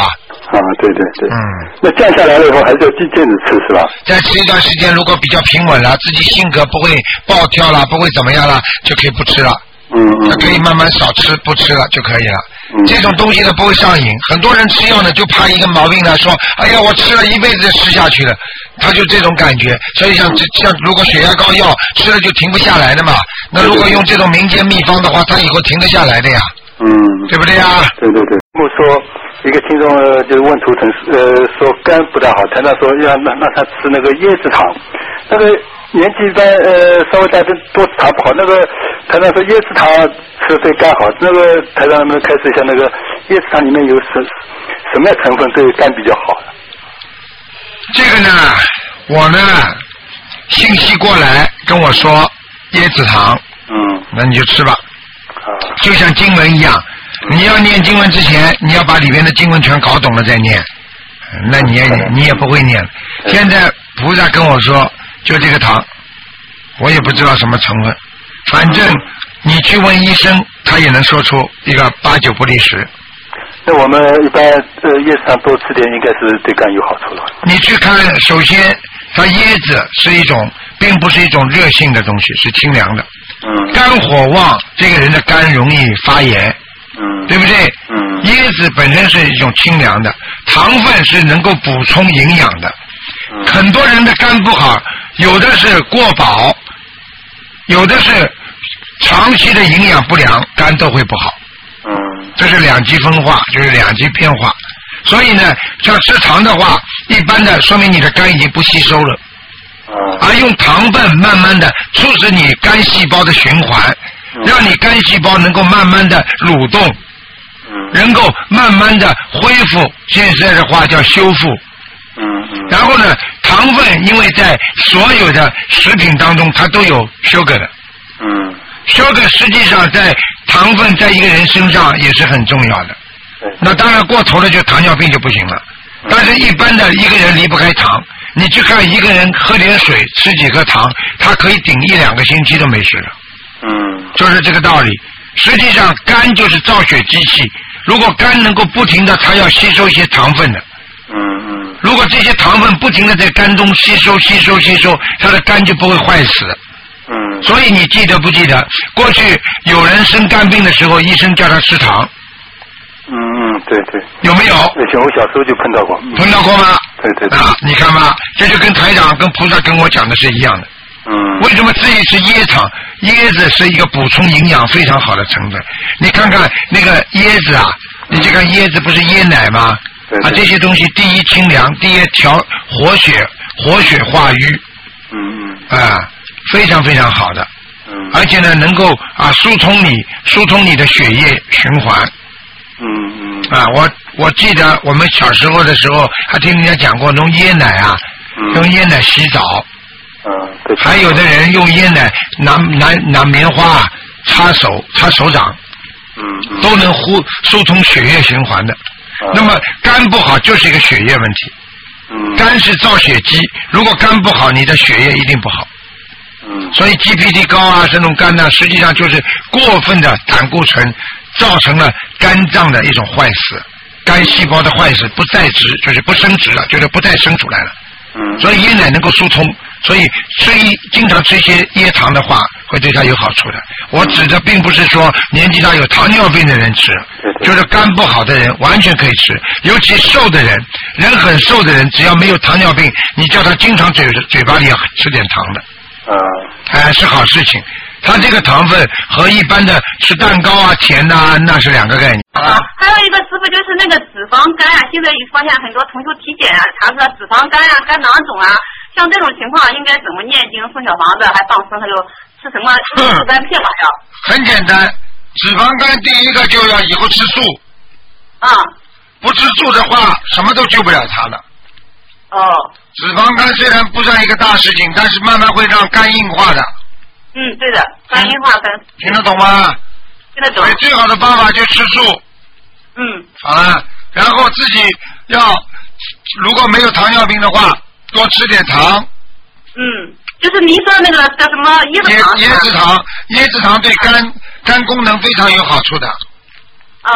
啊，对对对。 嗯。 那降下来了以后，还是要接接着吃是吧？ 再吃一段时间，如果比较平稳了，自己性格不会暴跳了，不会怎么样了，就可以不吃了。 嗯嗯。 就可以慢慢少吃，不吃了就可以了。 嗯。 这种东西呢不会上瘾，很多人吃药呢就怕一个毛病呢，说哎呀我吃了一辈子吃下去了，他就这种感觉。所以像像如果血压高药吃了就停不下来的嘛，那如果用这种民间秘方的话，他以后停得下来的呀。 嗯。 对不对呀？ 对对对。我说一个听众呃就问图腾呃说肝不大好，台长说要让让他吃那个椰子糖，那个年纪一般呃稍微大点多吃糖不好，那个台长说椰子糖吃对肝好，那个台长能不能开始一下那个椰子糖里面有什什么样成分对肝比较好？ 这个呢，我呢信息过来跟我说椰子糖， 嗯， 那你就吃吧， 啊， 就像经文一样。你要念经文之前，你要把里面的经文全搞懂了再念，那你也你也不会念。现在菩萨跟我说，就这个糖，我也不知道什么成分，反正你去问医生，他也能说出一个八九不离十。 那我们一般呃椰子糖多吃点，应该是对肝有好处了。 你去看，首先它椰子是一种，并不是一种热性的东西，是清凉的。 嗯。 肝火旺，这个人的肝容易发炎。 嗯， 对不对？ 嗯， 椰子本身是一种清凉的，糖分是能够补充营养的。 嗯， 很多人的肝不好，有的是过饱，有的是长期的营养不良，肝都会不好。 嗯， 这是两极分化，就是两极变化。所以呢，像吃糖的话，一般的说明你的肝已经不吸收了。 嗯， 而用糖分慢慢的促使你肝细胞的循环。让你肝细胞能够慢慢的蠕动， 嗯， 能够慢慢的恢复，现在的话叫修复， 嗯嗯。 然后呢，糖分因为在所有的食品当中它都有 sugar 的， 嗯 ，sugar 实际上在糖分在一个人身上也是很重要的。 对。 那当然过头了就糖尿病就不行了， 嗯， 但是一般的一个人离不开糖，你去看一个人喝点水吃几颗糖，他可以顶一两个星期都没事了。 嗯， 就是这个道理。实际上，肝就是造血机器。如果肝能够不停的，它要吸收一些糖分的。 嗯嗯。 如果这些糖分不停的在肝中吸收、吸收、吸收，它的肝就不会坏死。 嗯。 所以你记得不记得？过去有人生肝病的时候，医生叫他吃糖。 嗯嗯，对对。 有没有？ 以前我小时候就碰到过。 碰到过吗？ 对对对。 啊，你看吧，这就跟台长、跟菩萨跟我讲的是一样的。 嗯。 为什么这里是椰糖？椰子是一个补充营养非常好的成分。你看看那个椰子啊，你去看椰子不是椰奶吗？ 对对啊，这些东西第一清凉，第一调活血，活血化瘀。 嗯嗯。 啊，非常非常好的。 嗯。 而且呢，能够啊疏通你疏通你的血液循环。 嗯嗯。 啊，我我记得我们小时候的时候，还听人家讲过，用椰奶啊， 嗯、 用椰奶洗澡。 嗯，对。 还有的人用椰奶拿拿拿棉花擦手擦手掌， 嗯嗯， 都能呼疏通血液循环的。 嗯、 那么肝不好就是一个血液问题。 嗯。 肝是造血机，如果肝不好，你的血液一定不好。 嗯。 所以 G P D 高啊，这种肝呢，实际上就是过分的胆固醇造成了肝脏的一种坏死，肝细胞的坏死不再殖，就是不生殖了，就是不再生出来了。 嗯。 所以椰奶能够疏通。所以吃一经常吃一些椰糖的话，会对它有好处的。我指的并不是说年纪大有糖尿病的人吃，就是肝不好的人完全可以吃。尤其瘦的人，人很瘦的人，只要没有糖尿病，你叫他经常嘴嘴巴里要吃点糖的， 啊， 哎，是好事情。它这个糖分和一般的吃蛋糕啊、甜的啊，那是两个概念。 啊，还有一个师傅就是那个脂肪肝啊，现在发现很多同学体检啊，查出来脂肪肝啊、肝囊肿啊。像这种情况应该怎么念经送小房子还放生还有吃什么吃肝片吧要？ 很简单，脂肪肝第一个就要以后吃素。 啊。 不吃素的话，什么都救不了他了。 哦。 脂肪肝虽然不算一个大事情，但是慢慢会让肝硬化的。 嗯，对的，肝硬化肝。 听得懂吗？ 听得懂。 所以最好的办法就吃素。 嗯。 好了，然后自己要如果没有糖尿病的话。多吃点糖。 嗯，就是您说那个叫什么椰子糖？ 椰子糖，椰子糖对肝肝功能非常有好处的。 啊，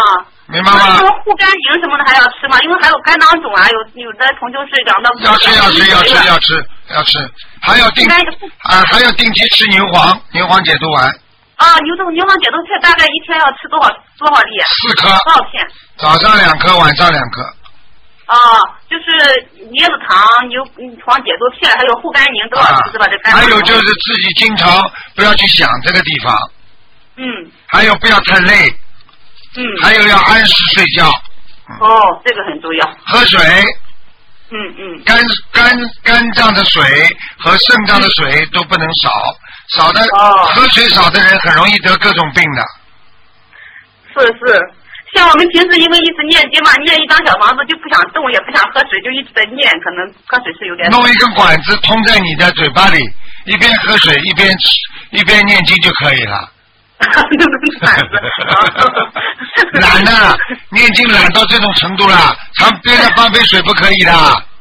明白吗？ 那种护肝宁什么的还要吃吗？因为还有肝囊肿啊，有有的同修是凉的。 要吃要吃要吃要吃要吃，还要定啊还要定期吃牛黄牛黄解毒丸。 啊，牛肚牛黄解毒片大概一天要吃多少多少粒？ 四颗。 多少片？ 早上两颗，晚上两颗。 啊，就是椰子糖、牛黄解毒片，还有护肝宁都要吃，是吧？这肝。 还有就是自己经常不要去想这个地方。 嗯。 还有不要太累。 嗯。 还有要按时睡觉。 哦，这个很重要。 喝水。 嗯嗯。 肝肝肝脏的水和肾脏的水都不能少，少的、哦、喝水少的人很容易得各种病的。 是是。像我们平时因为一直念经嘛，念一张小房子就不想动，也不想喝水，就一直在念，可能喝水是有点。弄一根管子通在你的嘴巴里，一边喝水一边吃，一边念经就可以了。 弄根管子。 懒的，念经懒到这种程度了，常边上放杯水不可以的。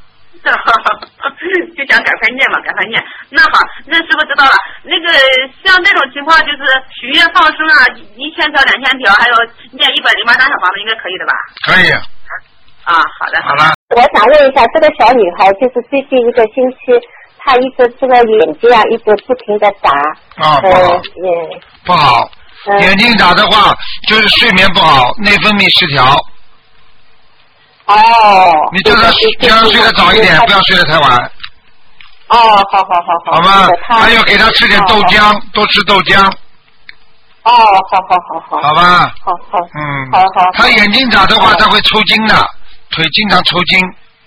就想赶快念嘛，赶快念。那好，那师傅知道了。那个像这种情况，就是许愿放生啊，一千条、两千条，还有念一百零八张小房子，应该可以的吧？ 可以。 啊，好的。 好了。 我想问一下，这个小女孩，就是最近一个星期，她一直这个眼睛啊，一直不停的眨。 啊，不好。 嗯。 不好。嗯、眼睛眨的话，就是睡眠不好，内分泌失调。 哦， 你叫他叫他睡得早一点，不要睡得太晚。 哦，好好好好。 好吗？还有给他吃点豆浆，多吃豆浆。 哦，好好好好。 好吧。 好好。 嗯。 好好。 他眼睛眨的话，他会抽筋的，腿经常抽筋。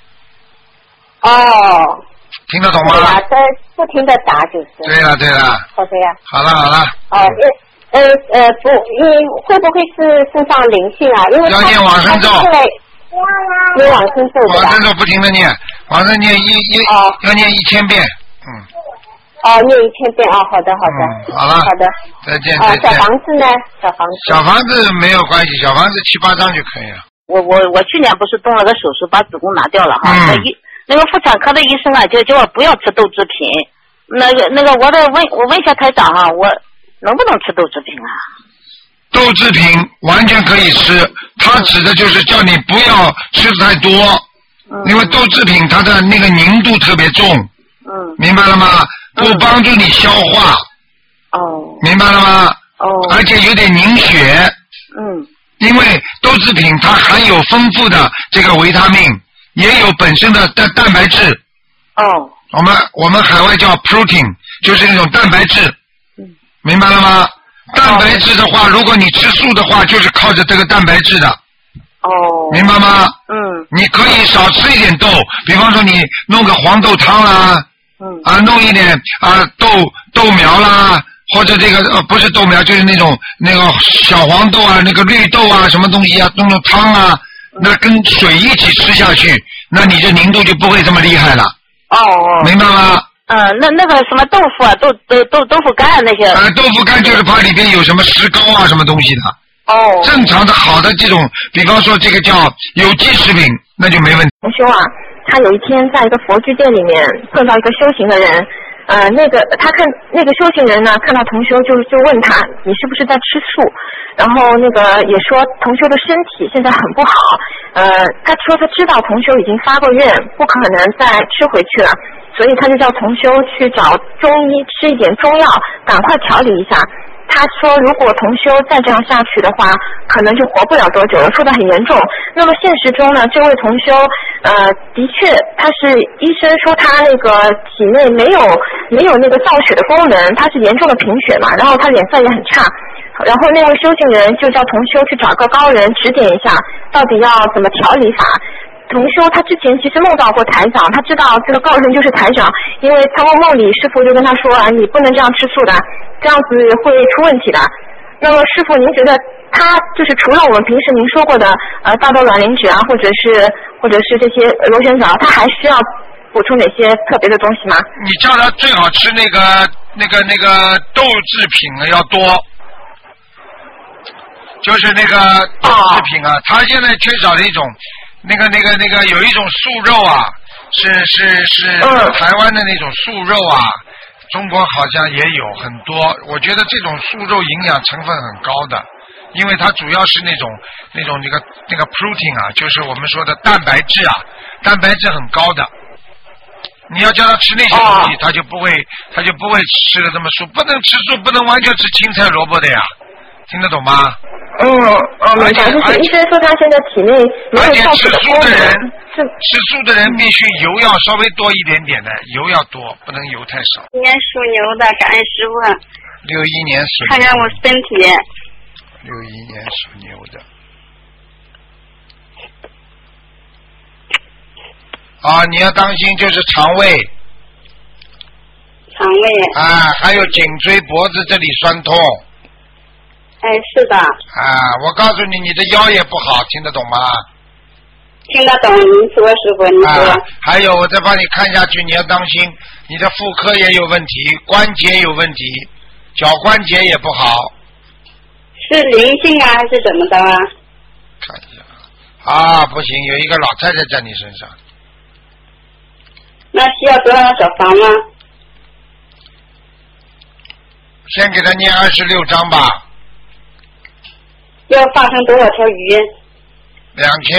哦。 听得懂吗？ 对呀，在不停的打就是。 对了对了。 好的呀。 好了好了。 哦，呃呃不，因为会不会是身上灵性啊？因为要念往生咒。 念往生咒。 往生咒不停的念，往生念一一、哦、要念一千遍，嗯。 哦，念一千遍啊、哦，好的好的。 嗯，好了。 好的。 再见啊、 再见。 小房子呢？小房子。 小房子没有关系，小房子七八张就可以了。 我我我去年不是动了个手术，把子宫拿掉了哈。嗯。那医那个妇产科的医生啊，就叫我不要吃豆制品。那个那个，我得问我问一下台长哈、啊，我能不能吃豆制品啊？ 豆制品完全可以吃，它指的就是叫你不要吃太多，嗯、因为豆制品它的那个凝度特别重，嗯，明白了吗？不帮助你消化， 哦， 明白了吗？ 哦， 而且有点凝血， 嗯， 因为豆制品它含有丰富的这个维他命，也有本身的蛋蛋白质， 哦， 我们我们海外叫 protein， 就是那种蛋白质，嗯，明白了吗？蛋白质的话，如果你吃素的话，就是靠着这个蛋白质的。 哦。 明白吗？ 嗯。 你可以少吃一点豆，比方说你弄个黄豆汤啦，嗯。啊，弄一点啊豆豆苗啦，或者这个呃不是豆苗，就是那种那个小黄豆啊，那个绿豆啊，什么东西啊，弄弄汤啊，那跟水一起吃下去，那你这凝度就不会这么厉害了。 哦哦。 明白吗？ 嗯，那那个什么豆腐啊，豆豆豆豆腐干那些。 呃，豆腐干就是怕里边有什么石膏啊，什么东西的。 哦。 正常的好的这种，比方说这个叫有机食品，那就没问题。 同修啊，他有一天在一个佛具店里面碰到一个修行的人，呃，那个他看那个修行人呢，看到同修就就问他，你是不是在吃素？然后那个也说同修的身体现在很不好，呃，他说他知道同修已经发过愿，不可能再吃回去了。所以他就叫同修去找中医吃一点中药，赶快调理一下。他说如果同修再这样下去的话，可能就活不了多久了，说得很严重。那么现实中呢，这位同修呃的确他是医生说他那个体内没有没有那个造血的功能，他是严重的贫血嘛，然后他脸色也很差。然后那位修行人就叫同修去找个高人指点一下，到底要怎么调理法。同修他之前其实梦到过台长，他知道这个高人就是台长，因为他梦梦里师父就跟他说啊，你不能这样吃素的，这样子会出问题的。那么师父您觉得他就是除了我们平时您说过的呃大豆卵磷脂啊，或者是或者是这些螺旋藻，他还需要补充哪些特别的东西吗？ 你叫他最好吃那个那个那个豆制品要多，就是那个豆制品啊，他现在缺少的一种。那个、那个、那个，有一种素肉啊，是是是台湾的那种素肉啊，中国好像也有很多。我觉得这种素肉营养成分很高的， 因为它主要是那种那种那个那个 protein 啊，就是我们说的蛋白质啊，蛋白质很高的。你要叫他吃那些东西，他就不会，他就不会吃的这么素。不能吃素，不能完全吃青菜萝卜的呀，听得懂吗？ 嗯嗯，明白。就是医生说他现在体内没有造血的功能。 吃素的人必须油要稍微多一点点的，油要多，不能油太少。 今年属牛的，感恩师傅。 六一年属牛。 看看我身体。 六一年属牛的。啊，你要当心，就是肠胃。 肠胃。 啊，还有颈椎、脖子这里酸痛。 哎，是的。 啊，我告诉你，你的腰也不好，听得懂吗？ 听得懂，您说，师傅，您说。 啊，还有，我再帮你看下去，你要当心，你的妇科也有问题，关节有问题，脚关节也不好。 是灵性啊，还是怎么的啊？ 看一下啊，不行，有一个老太太在你身上。 那需要多少小房呢？ 先给他念二十六章吧。 要放成多少条鱼？ 两千。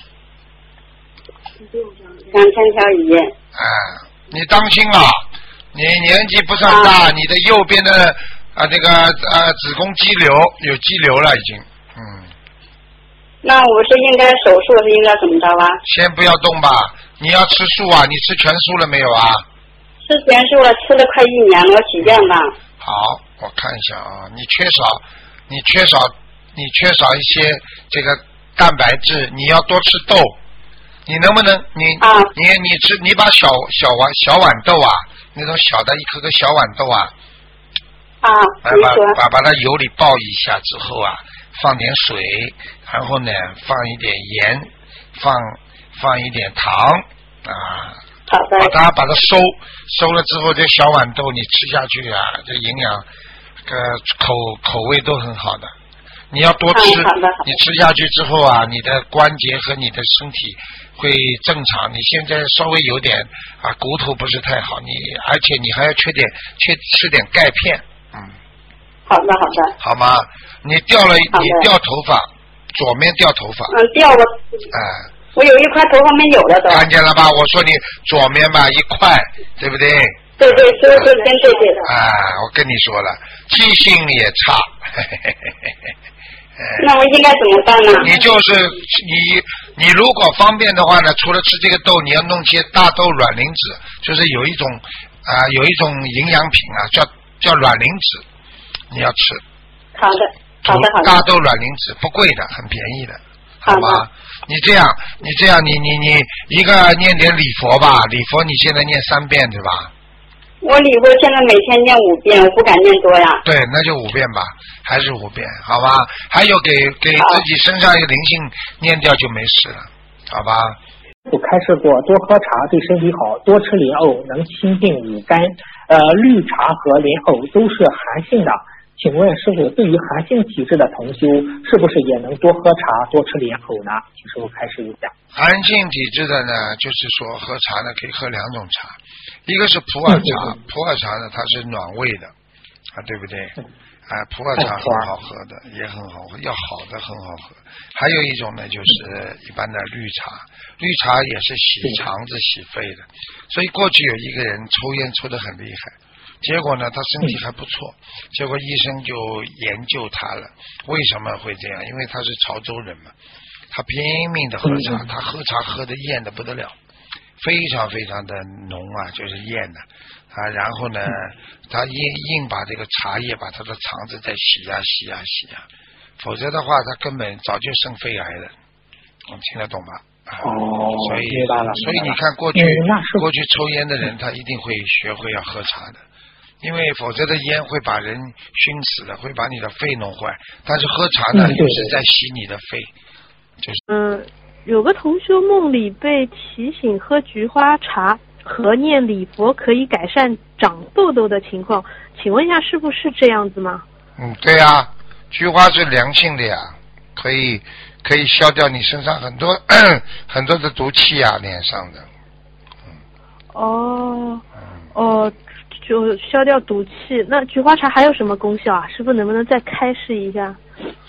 两千条鱼。 啊，你当心啊！你年纪不算大，啊、你的右边的啊这个呃子宫肌瘤有肌瘤了已经，嗯。 那我是应该手术，是应该怎么着啊？ 先不要动吧，你要吃素啊？你吃全素了没有啊？ 吃全素了，吃了快一年了，许愿吧。 好，我看一下啊，你缺少，你缺少，你缺少一些这个蛋白质，你要多吃豆。你能不能你、啊、你你吃你把小小碗小豌豆啊，那种小的一颗颗小豌豆啊， 啊， 把把把把它油里爆一下之后啊，放点水，然后呢放一点盐，放放一点糖啊， 好的， 把它把它收收了之后，这小豌豆你吃下去啊，这营养呃口口味都很好的。你要多吃，你吃下去之后啊，你的关节和你的身体会正常。你现在稍微有点啊骨头不是太好，你而且你还要缺点缺吃点钙片，嗯。 好的好的。 好吗？你掉了，你掉头发，左面掉头发。 嗯，掉了。 哎、呃。 我有一块头发没有了都。 看见了吧？我说你左面吧一块，对不对？ 对对，说的真对对的。 啊，我跟你说了，记性也差。嘿嘿嘿嘿嘿。 那我应该怎么办呢？ 你就是你，你如果方便的话呢，除了吃这个豆，你要弄些大豆卵磷脂，就是有一种啊、呃，有一种营养品啊，叫叫卵磷脂，你要吃。 好的，好的，好的。 大豆卵磷脂不贵的，很便宜的，好吗？你这样，你这样，你你你一个念点礼佛吧，礼佛你现在念三遍对吧？ 我礼佛现在每天念五遍，我不敢念多呀。 对，那就五遍吧，还是五遍，好吧？还有给给自己身上一个灵性念掉就没事了，好吧？ 我开示过，多喝茶对身体好，多吃莲藕能清病五肝。呃，绿茶和莲藕都是寒性的，请问师傅，对于寒性体质的同修，是不是也能多喝茶、多吃莲藕呢？请师傅开示一下。 寒性体质的呢，就是说喝茶呢可以喝两种茶，一个是普洱茶，嗯、普洱茶呢它是暖胃的，啊对不对？啊，普洱茶很好喝的，也很好喝，要好的很好喝。还有一种呢，就是一般的绿茶，绿茶也是洗肠子、洗肺的。所以过去有一个人抽烟抽得很厉害，结果呢他身体还不错，结果医生就研究他了，为什么会这样？因为他是潮州人嘛。他拼命的喝茶，他喝茶喝的艳的不得了，非常非常的浓啊，就是艳的啊。然后呢，他硬硬把这个茶叶把他的肠子再洗呀洗呀洗呀，否则的话他根本早就生肺癌了。我听得懂吧？ 哦， 所以所以你看过去、嗯、过去抽烟的人，他一定会学会要喝茶的。因为否则的烟会把人熏死的，会把你的肺弄坏。但是喝茶呢，嗯、又是在洗你的肺。就是嗯，有个同学梦里被提醒喝菊花茶和念礼佛可以改善长痘痘的情况，请问一下是不是这样子吗？ 嗯，对呀、啊，菊花是良性的呀，可以可以消掉你身上很多很多的毒气啊，脸上的。 嗯、哦，哦，就消掉毒气。那菊花茶还有什么功效啊？师父能不能再开示一下？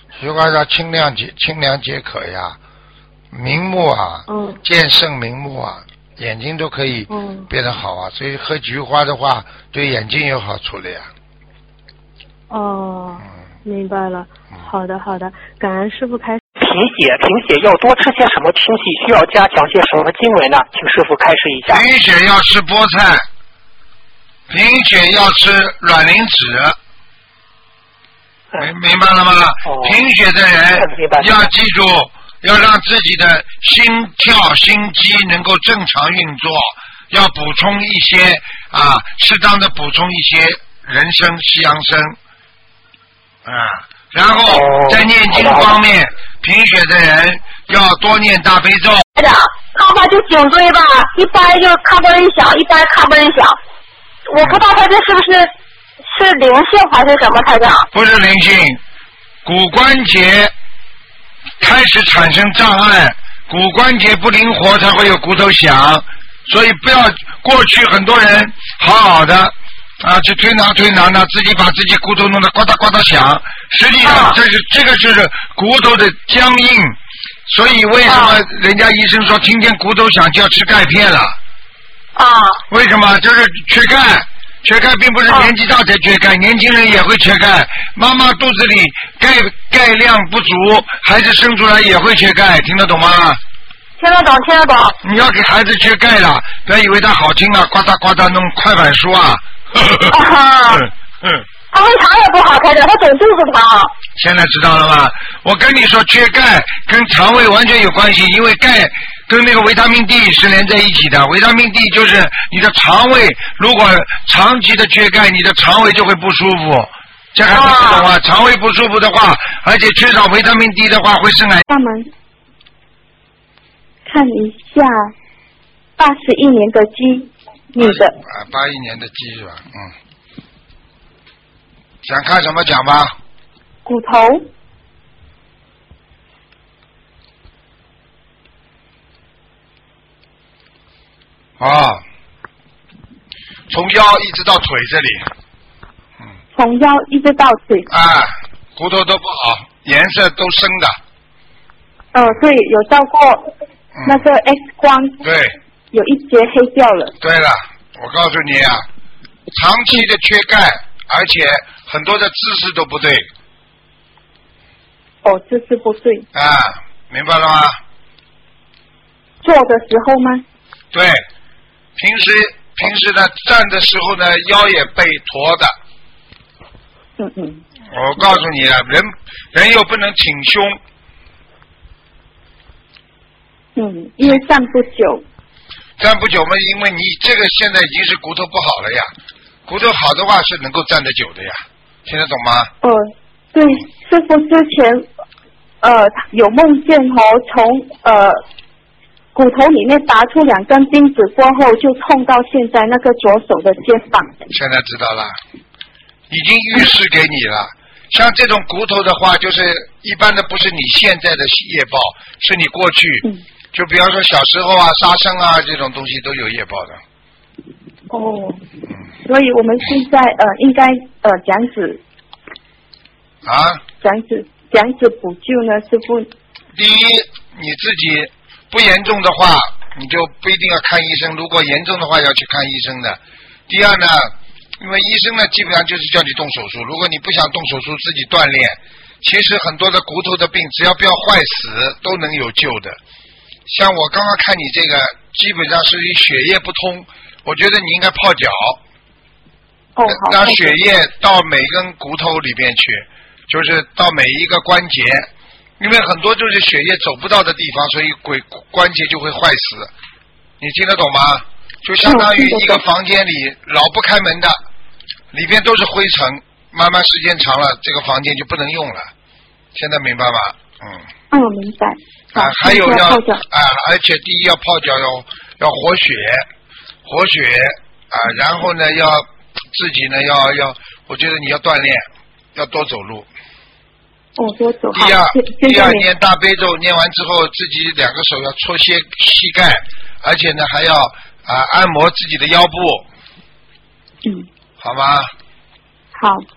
菊花叫清凉解清凉解渴呀，明目啊， 嗯， 见胜明目啊，眼睛都可以变得好啊，所以喝菊花的话对眼睛有好处的呀。 哦，明白了。好的好的，感恩师傅开始。 贫血，贫血要多吃些什么清气？需要加强些什么经文呢？请师傅开示一下。 贫血要吃菠菜，贫血要吃卵磷脂。明明白了吗？哦、贫血的人要记住，要让自己的心跳、心肌能够正常运作，要补充一些啊，适当的补充一些人参、西洋参啊。然后在念经方面，贫血的人要多念大悲咒。 台长，看吧就颈椎吧，一掰就咔嘣一响，一掰咔嘣一响。我不知道他这是不是是灵性还是什么，台长？ 不是灵性，骨关节开始产生障碍，骨关节不灵活才会有骨头响，所以不要过去很多人好好的啊，去推拿推拿呢，自己把自己骨头弄得呱嗒呱嗒响，实际上这是、啊、这个就是骨头的僵硬，所以为什么人家医生说听见骨头响就要吃钙片了？ 啊， 为什么？就是缺钙，缺钙并不是年纪大才缺钙，年轻人也会缺钙。妈妈肚子里钙钙量不足，孩子生出来也会缺钙，听得懂吗？ 听得懂，听得懂。 你要给孩子缺钙了，不要以为他好听啊，呱嗒呱嗒弄快板书啊。 啊嗯嗯。 他胃肠也不好，台长，他总肚子疼。 现在知道了吗？我跟你说，缺钙跟肠胃完全有关系，因为钙跟那个维他命 D 是连在一起的。维他命 D 就是你的肠胃，如果长期的缺钙，你的肠胃就会不舒服。这还不懂啊？肠胃不舒服的话，而且缺少维他命 D 的话，会生癌。 大门看一下，八十一年的鸡，女的。 啊，八一年的鸡是吧？嗯。想看什么讲吧？ 骨头。 啊，从腰一直到腿这里。 嗯。从腰一直到腿。 啊，骨头都不好，颜色都深的。 呃，对，有照过那个 X 光。 嗯、对。 有一节黑掉了。 对了，我告诉你啊，长期的缺钙，而且很多的姿势都不对。 哦，姿势不对。 啊，明白了吗？ 坐的时候吗？ 对，平时平时呢站的时候呢腰也背驼的。 嗯嗯。 我告诉你啊，人人又不能挺胸。 嗯，因为站不久。 站不久嘛，因为你这个现在已经是骨头不好了呀。骨头好的话是能够站得久的呀，听得懂吗？ 哦、呃，对，师傅之前呃有梦见哦，从呃骨头里面拔出两根钉子过后，就痛到现在那个左手的肩膀。 现在知道了，已经预示给你了。像这种骨头的话，就是一般的不是你现在的业报，是你过去。嗯。就比方说小时候啊、杀生啊这种东西都有业报的。 哦，所以我们现在呃应该呃这样子啊， 这样子这样子补救呢，师傅。 第一，你自己不严重的话，你就不一定要看医生；如果严重的话，要去看医生的。第二呢，因为医生呢基本上就是叫你动手术，如果你不想动手术，自己锻炼，其实很多的骨头的病，只要不要坏死，都能有救的。像我刚刚看你这个，基本上是以血液不通。我觉得你应该泡脚， 哦、 让血液到每根骨头里边去，就是到每一个关节，因为很多就是血液走不到的地方，所以鬼关节就会坏死。你听得懂吗？就相当于一个房间里老不开门的，里边都是灰尘，慢慢时间长了，这个房间就不能用了。现在明白吗？嗯。 嗯，明白。 啊，还有要啊，而且第一要泡脚，要要活血。活血啊，然后呢，要自己呢，要要，我觉得你要锻炼，要多走路。 哦，多走。 第二，第二念大悲咒，念完之后，自己两个手要搓些膝盖，而且呢，还要啊按摩自己的腰部。 嗯。 好吗？ 好。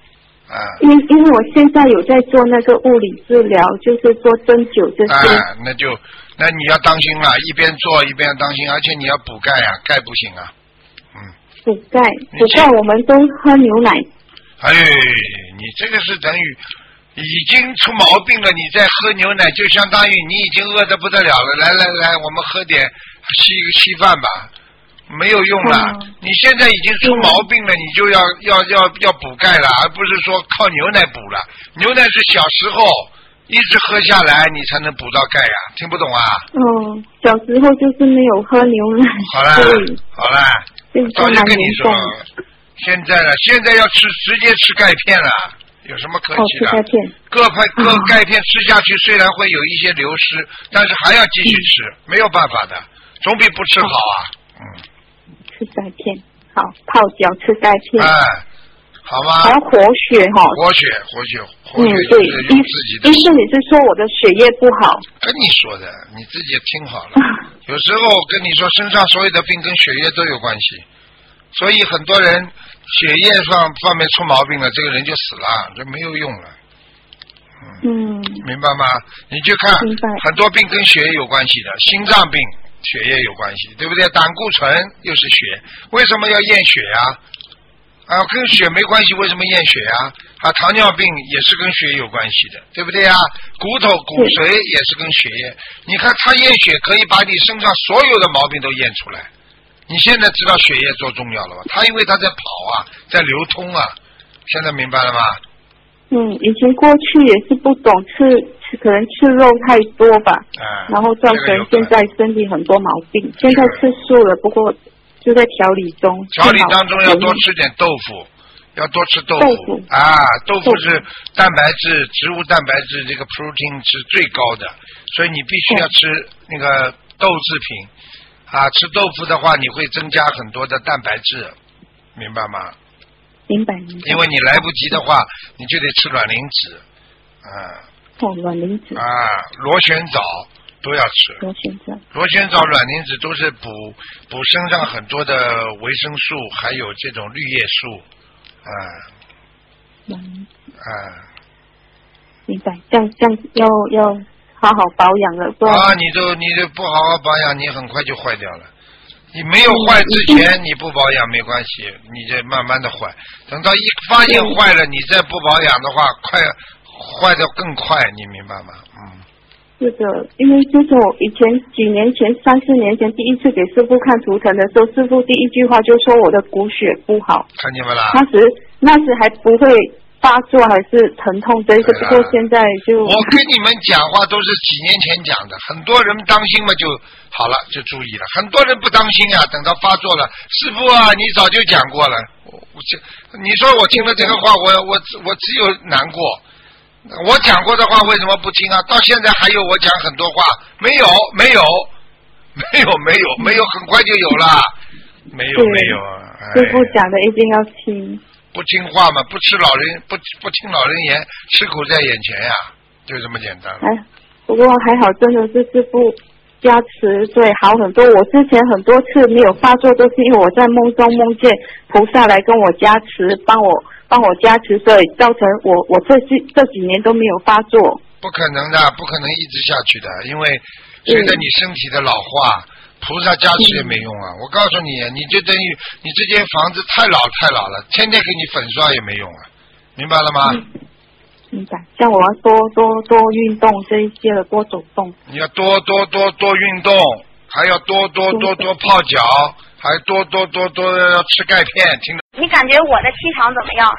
啊。 因为因为我现在有在做那个物理治疗，就是做针灸这些。 啊，那就那你要当心了，一边做一边要当心，而且你要补钙啊，钙不行啊。嗯。 补钙，补钙我们都喝牛奶。 哎，你这个是等于已经出毛病了，你再喝牛奶，就相当于你已经饿得不得了了。来来来，我们喝点稀稀饭吧。没有用了、嗯，你现在已经出毛病了，你就要要要要补钙了，而不是说靠牛奶补了。牛奶是小时候一直喝下来，你才能补到钙呀、啊，听不懂啊？ 哦，小时候就是没有喝牛奶。 好啦，好啦，早就跟你说，现在了，现在要吃直接吃钙片了，有什么可惜的？ 哦、吃钙片。 各派各钙片吃下去，虽然会有一些流失，但是还要继续吃，嗯、没有办法的，总比不吃好啊。嗯。 吃钙片，好，泡脚吃钙片， 哎，好吗？ 还要活血哈、哦， 活血，活血，活血。 嗯，对， 医医生你是说我的血液不好？ 跟你说的，你自己听好了。有时候跟你说，身上所有的病跟血液都有关系，所以很多人血液上方面出毛病了，这个人就死了，这没有用了。 嗯， 明白吗？你就看很多病跟血液有关系的，心脏病。血液有关系，对不对？胆固醇又是血，为什么要验血呀、啊？啊，跟血没关系，为什么验血呀、啊？啊，糖尿病也是跟血有关系的，对不对呀、啊？骨头骨髓也是跟血液。你看他验血可以把你身上所有的毛病都验出来。你现在知道血液多重要了吧？他因为他在跑啊，在流通啊，现在明白了吗？ 嗯，以前过去也是不懂吃吃，可能吃肉太多吧， 啊、 然后造成现在身体很多毛病。现在吃素了，不过就在调理中。 调理当中要多吃点豆腐，要多吃豆腐。豆腐啊，豆腐是蛋白质、植物蛋白质这个 protein 是最高的，所以你必须要吃那个豆制品。啊，吃豆腐的话，你会增加很多的蛋白质，明白吗？ 明白，明白。 因为你来不及的话，你就得吃卵磷脂，啊。 哦，卵磷脂。 啊，螺旋藻都要吃。 螺旋藻。 螺旋藻、卵磷脂都是补补身上很多的维生素，还有这种绿叶素，啊。 卵磷脂。 啊。 明白，这样这样要要好好保养了，不然。 啊，你就你就不好好保养，你很快就坏掉了。你没有坏之前，你不保养没关系，你就慢慢的坏。等到一发现坏了，你再不保养的话，快坏的更快，你明白吗？嗯。 是的，因为就是我以前几年前、三四年前第一次给师傅看图腾的时候，师傅第一句话就说我的骨血不好。 看见没啦？ 那时那时还不会发作还是疼痛这个，不过现在就。 我跟你们讲话都是几年前讲的，很多人当心嘛就好了，就注意了。很多人不当心啊，等到发作了，师傅啊，你早就讲过了。我我你说我听了这个话，我我我只有难过。我讲过的话为什么不听啊？到现在还有我讲很多话，没有没有没有没有没有，很快就有了，没有没有。 师傅讲的一定要听。 不听话嘛，不吃老人不不听老人言，吃苦在眼前呀、啊，就这么简单。 哎，不过还好，真的是师傅加持，对，好很多。我之前很多次没有发作，都是因为我在梦中梦见菩萨来跟我加持，帮我帮我加持，所以造成我我这几这几年都没有发作。 不可能的，不可能一直下去的，因为随着你身体的老化。嗯，菩萨加持也没用啊！我告诉你，你就等于你这间房子太老太老了，天天给你粉刷也没用啊，明白了吗？ 嗯、明白。像我要多多多运动这一些的，多走动。 你要多多多多运动，还要多多多多泡脚，还多多多多要吃钙片。听着。 你感觉我的气场怎么样？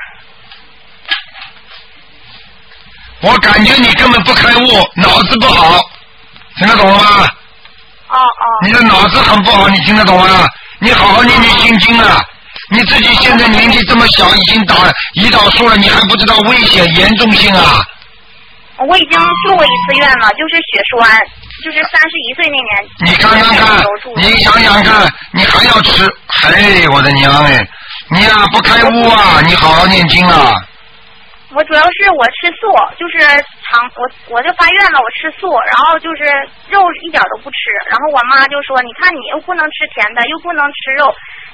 我感觉你根本不开悟，脑子不好，听得懂了吗？ 哦哦， 你的脑子很不好，你听得懂吗？你好好念念心经啊！你自己现在年纪这么小，已经打胰岛素了，你还不知道危险严重性啊！ 我已经住过一次院了，就是血栓，就是三十一岁那年。 你看看看，你想想看，你还要吃？嘿，我的娘哎！你呀、啊、不开悟啊！你好好念经啊！ 我主要是我吃素，就是常我我就发愿了，我吃素，然后就是肉一点都不吃。然后我妈就说：“你看你又不能吃甜的，又不能吃肉，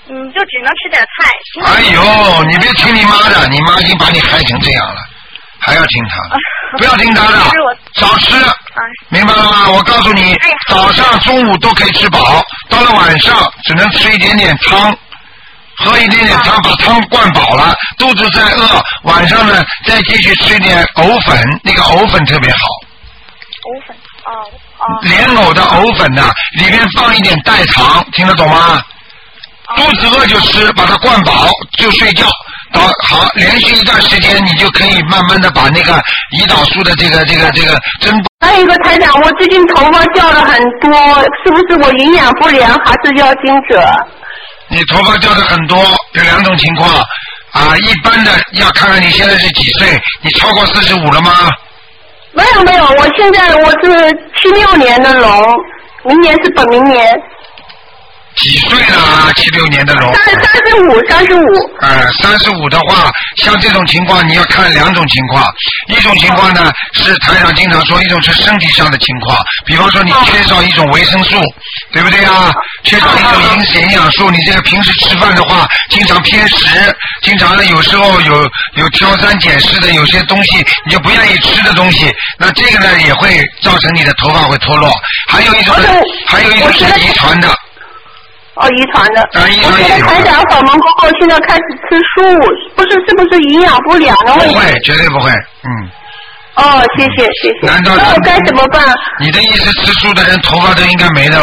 嗯，就只能吃点菜。 哎呦，你别听你妈的，你妈已经把你害成这样了，还要听她？不要听她的，少吃。明白了吗？我告诉你，早上、中午都可以吃饱，到了晚上只能吃一点点汤，喝一点点汤，把汤灌饱了，肚子再饿，晚上呢再继续吃一点藕粉，那个藕粉特别好。 藕粉，哦哦。 莲藕的藕粉呢，里面放一点代糖，听得懂吗？肚子饿就吃，把它灌饱就睡觉。好，好，连续一段时间，你就可以慢慢的把那个胰岛素的这个这个这个增。 还有一个台长，我最近头发掉了很多，是不是我营养不良，还是要经者？ 你头发掉的很多，有两种情况啊。一般的要看看你现在是几岁，你超过四十五了吗？ 没有没有，我现在我是七六年的龙，明年是本命年。 几岁了啊？七六年的龙。 三三十五，三十五。 呃，三十五的话，像这种情况，你要看两种情况。一种情况呢是台长经常说，一种是身体上的情况，比方说你缺少一种维生素，对不对啊？缺少一种营营养素，你这个平时吃饭的话，经常偏食，经常呢有时候有有挑三拣四的，有些东西你就不愿意吃的东西，那这个呢也会造成你的头发会脱落。还有一种呢，还有一种是遗传的。 哦，遗传的。 啊，遗传我觉得台长法门过后，现在开始吃素，不是是不是营养不良的问题？ 不会，绝对不会，嗯。 哦，谢谢谢谢。 难道那我该怎么办？ 你的意思，吃素的人头发都应该没的了？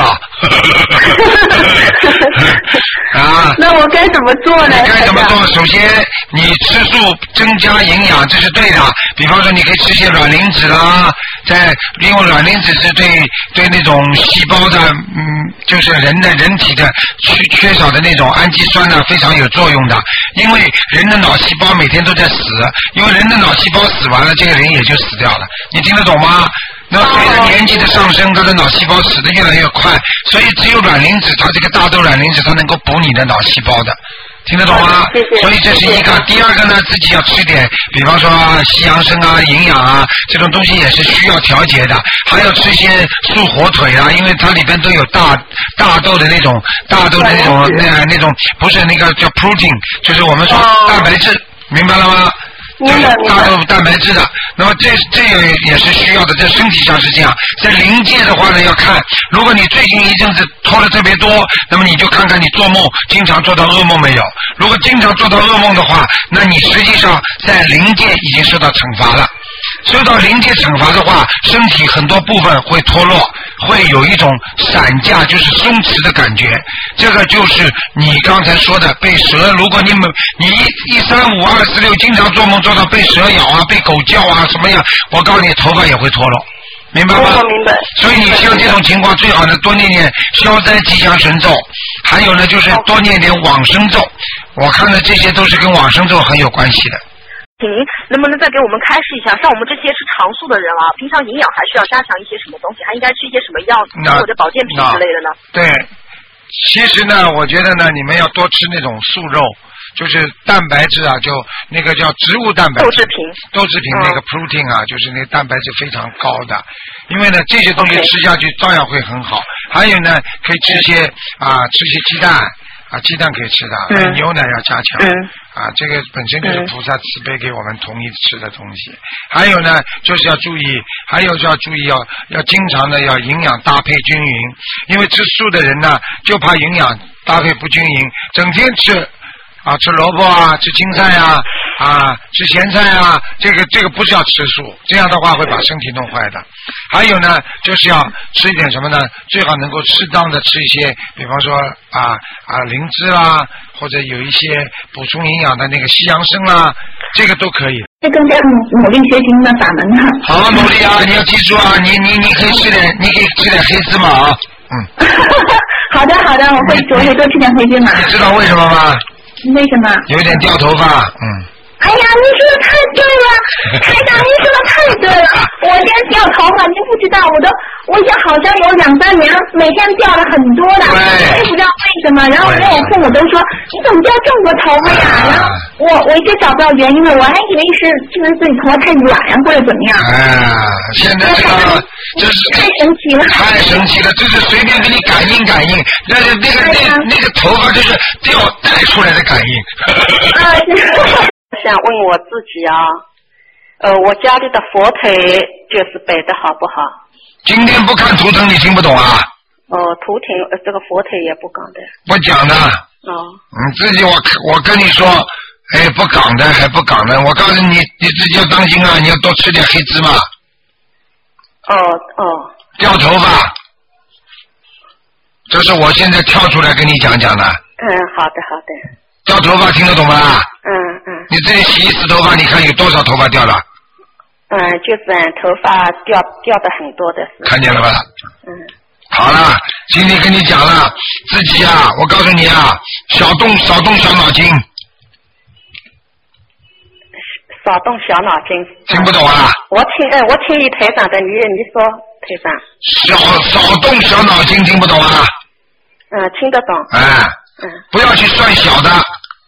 啊？ 那我该怎么做呢？ 你该怎么做？首先，你吃素增加营养，这是对的。比方说，你可以吃些卵磷脂啦，在因为卵磷脂是对对那种细胞的，嗯，就是人的人体的缺缺少的那种氨基酸呢，非常有作用的。因为人的脑细胞每天都在死，因为人的脑细胞死完了，这个人也就死掉了。你听得懂吗？那么随着年纪的上升，他的脑细胞死得越来越快，所以只有卵磷脂，它这个大豆卵磷脂，它能够补你的脑细胞的。听得懂吗？ 谢谢。 所以这是一个。第二个呢，自己要吃点，比方说西洋参啊、营养啊，这种东西也是需要调节的。还要吃些素火腿啊，因为它里边都有大大豆的那种大豆的那种那那种不是那个叫 protein， 就是我们说蛋白质，明白了吗？就是大豆蛋白质的，那么这这个也是需要的，在身体上是这样。在灵界的话呢，要看，如果你最近一阵子拖的特别多，那么你就看看你做梦经常做到噩梦没有。如果经常做到噩梦的话，那你实际上在灵界已经受到惩罚了。受到灵界惩罚的话，身体很多部分会脱落，会有一种散架，就是松弛的感觉。这个就是你刚才说的被蛇，如果你们你一一三五二四六经常做梦做到被蛇咬啊，被狗叫啊什么样，我告诉你头发也会脱落，明白吗？ 我明白。 所以你像这种情况，最好呢多念念消灾吉祥神咒，还有呢就是多念点往生咒。我看呢这些都是跟往生咒很有关系的。 请您能不能再给我们开示一下，像我们这些吃长素的人啊，平常营养还需要加强一些什么东西，还应该吃一些什么药或者保健品之类的呢？ 对，其实呢，我觉得呢，你们要多吃那种素肉，就是蛋白质啊，就那个叫植物蛋白质，豆制品，豆制品那个 protein 啊，就是那个蛋白质非常高的。因为呢，这些东西吃下去照样会很好。还有呢，可以吃些啊，吃些鸡蛋。啊，鸡蛋可以吃的，嗯、牛奶要加强。嗯、啊，这个本身就是菩萨慈悲给我们同意吃的东西。还有呢，就是要注意，还有就要注意要要经常的要营养搭配均匀，因为吃素的人呢，就怕营养搭配不均匀，整天吃啊吃萝卜啊，吃青菜啊，啊吃咸菜啊，这个这个不是要吃素，这样的话会把身体弄坏的。还有呢，就是要吃一点什么呢？最好能够适当的吃一些，比方说啊啊灵芝啦，或者有一些补充营养的那个西洋参啦，这个都可以。 这更加努力学习的法门啊！ 好好努力啊！你要记住啊，你你你可以吃点，你可以吃点黑芝麻啊。嗯。 好的好的，我会我会多吃点黑芝麻。 你知道为什么吗？ 为什么？ 有点掉头发，嗯。 哎呀，你说的太对了，台长，你说的太对了。我现在掉头发，您不知道，我都，我想好像有两三年，每天掉了很多的，我也不知道为什么。然后连我父母都说，你怎么掉这么多头发呀？然后我我一直找不到原因了，我还以为是是不是自己头发太软呀，或者怎么样。 哎，现在这个这是太神奇了， 太神奇了，这是随便给你感应感应，那个那个那那个头发就是掉带出来的感应。 啊，我想问我自己啊，呃，我家里的佛台就是摆的好不好？ 今天不看图腾，你听不懂啊？ 哦，图腾呃这个佛台也不讲的。 不讲的。 哦。 你自己我我跟你说，哎，不讲的还不讲的，我告诉你，你自己要当心啊，你要多吃点黑芝麻。 哦哦。 掉头发，这是我现在跳出来跟你讲讲的。 嗯，好的好的。 掉头发听得懂吗？ 嗯嗯。 你自己洗一次头发，你看有多少头发掉了？ 嗯，就是头发掉掉的很多的是。 看见了吧？ 嗯。 好了，今天跟你讲了，自己啊，我告诉你啊，小动少动小脑筋。 少动小脑筋。 听不懂啊？ 我听，呃，我听你台长的，你你说台长。 少少动小脑筋，听不懂啊？ 嗯，听得懂。 哎。 嗯。 不要去算小的，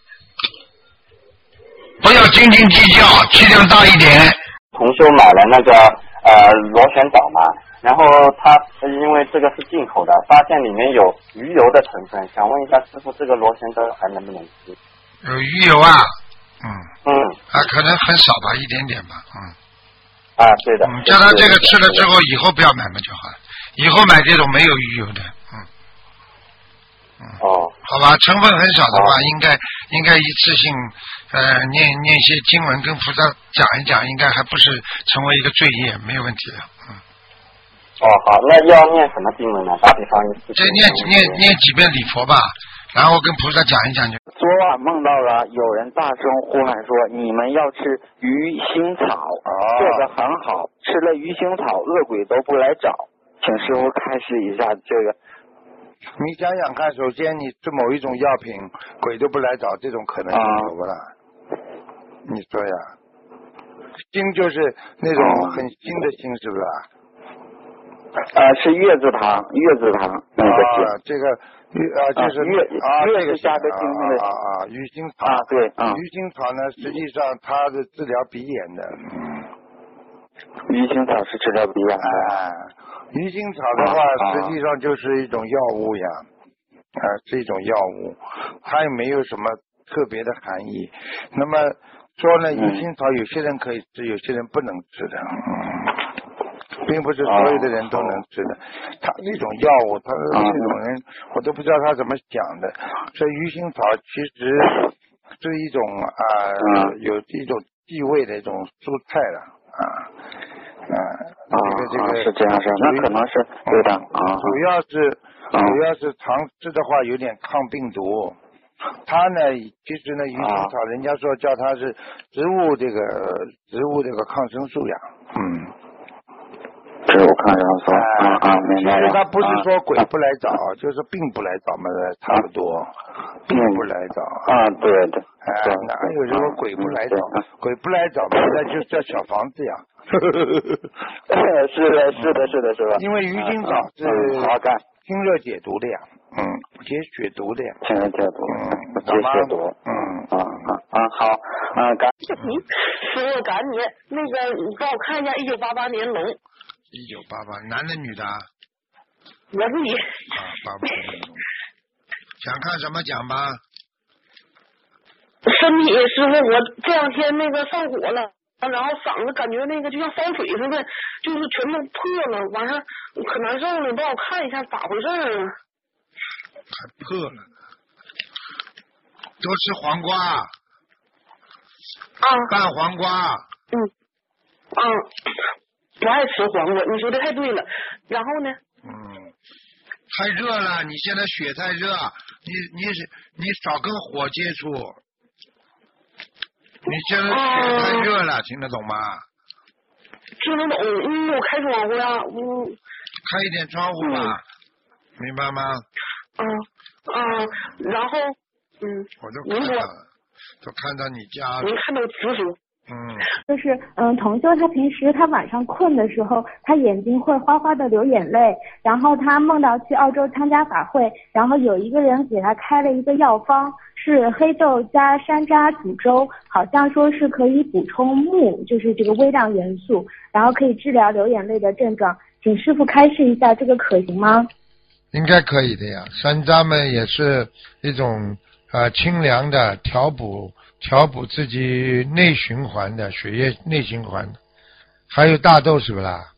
不要斤斤计较，气量大一点。 同修买了那个呃螺旋藻嘛，然后他因为这个是进口的，发现里面有鱼油的成分，想问一下师傅，这个螺旋藻还能不能吃？ 有鱼油啊，嗯嗯， 啊，可能很少吧，一点点吧，嗯。 啊，对的。 嗯，叫他这个吃了之后，以后不要买嘛就好了，以后买这种没有鱼油的，嗯。嗯。 哦。 好吧，成分很少的话，哦、应该应该一次性呃念念一些经文跟菩萨讲一讲，应该还不是成为一个罪业，没有问题的，嗯。 哦，好，那要念什么经文呢？打比方一次。 这念念念几遍礼佛吧，然后跟菩萨讲一讲就。 昨晚梦到了有人大声呼喊说：“你们要吃鱼腥草，哦、这个很好，吃了鱼腥草，恶鬼都不来找。”请师傅开示一下这个。 你想想看，首先你吃某一种药品，鬼都不来找，这种可能性有不啦？啊、你说呀，腥就是那种很腥的腥，是不是啊？ 啊，是月字旁，月字旁那个字。 啊，这个啊就是月啊， 月这个下的经的啊啊，鱼腥草啊，对，啊， 鱼腥草呢，实际上它是治疗鼻炎的。 鱼腥草是治疗鼻炎的。 哎。鱼腥草的话，实际上就是一种药物呀，啊，是一种药物，它也没有什么特别的含义。那么说呢，鱼腥草有些人可以吃，有些人不能吃的，嗯、并不是所有的人都能吃的。它那种药物，它这种人我都不知道他怎么想的。这鱼腥草其实是一种啊、呃，有一种地位的一种蔬菜了啊。啊，这个这个是这样是，那可能是对的啊。 主要是主要是常吃的话有点抗病毒。它呢，其实呢，鱼腥草人家说叫它是植物这个植物这个抗生素呀，嗯。 植物抗生素啊啊，明白了。 其实它不是说鬼不来找，就是病不来找嘛，差不多。病不来找啊，对的。 哎，哪有什么鬼不来找？鬼不来找嘛，那就叫小房子呀。 是的，是的，是的，是吧？ 因为鱼腥草是好干， 清热解毒的呀，嗯，解血毒的呀， 清热解毒， 嗯， 解血毒，嗯啊啊啊，好啊，感您师傅赶紧那个，你帮我看一下一九八八年龙。 一九八八，男的女的？ 我自己。 啊，八八年龙。想看什么讲吧？ 身体师傅，我这两天那个上火了。然后嗓子感觉那个就像烧水似的，就是全都破了，完事可难受了，你帮我看一下咋回事啊？ 还破了，多吃黄瓜。 啊。 拌黄瓜。 嗯。啊，不爱吃黄瓜，你说的太对了。然后呢？ 嗯，太热了，你现在血太热，你你你少跟火接触。你现在血太热了，啊、听得懂吗？ 听得懂，嗯，我开窗户呀，嗯。 开一点窗户吧，嗯、明白吗？ 嗯嗯，然后嗯。 我都看到了，都看到你家了。 您看到直属。 嗯。 就是嗯，同修他平时他晚上困的时候，他眼睛会哗哗的流眼泪，然后他梦到去澳洲参加法会，然后有一个人给他开了一个药方。是黑豆加山楂煮粥，好像说是可以补充钼，就是这个微量元素，然后可以治疗流眼泪的症状。 请师傅开示一下，这个可行吗？ 应该可以的呀，山楂嘛也是一种呃清凉的调补调补自己内循环的血液内循环的，还有大豆是不啦？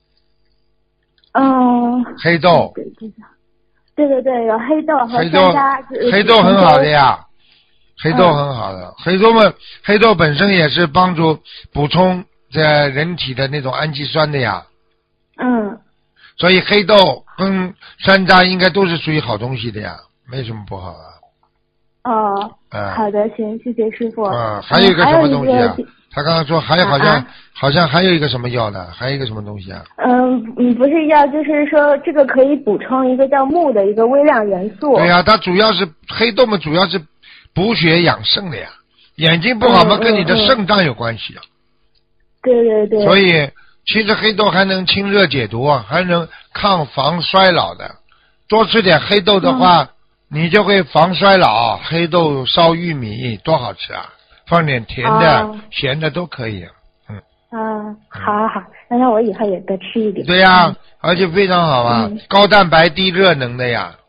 嗯。 黑豆。 对对对，有黑豆和黑豆山楂。 黑豆很好的呀，黑豆很好的，嗯、黑豆嘛，黑豆本身也是帮助补充在人体的那种氨基酸的呀。 嗯。 所以黑豆跟山楂应该都是属于好东西的呀，没什么不好啊。 哦。 嗯。 好的，行，谢谢师傅。 啊，还有一个什么东西啊？ 嗯、 他刚刚说还有好像、 啊、 好像还有一个什么药呢？还有一个什么东西啊？ 嗯嗯，不是药，就是说这个可以补充一个叫钼的一个微量元素。 对呀、啊，它主要是黑豆嘛，主要是补血养肾的呀。眼睛不好嘛， 嗯、 跟你的肾脏有关系啊。 对对对。 所以其实黑豆还能清热解毒啊，还能抗防衰老的。多吃点黑豆的话，嗯、你就会防衰老。黑豆烧玉米多好吃啊！放点甜的、哦、咸的都可以。嗯。 啊，好好好，那那我以后也多吃一点。 对呀、啊，而且非常好啊，嗯、高蛋白低热能的呀。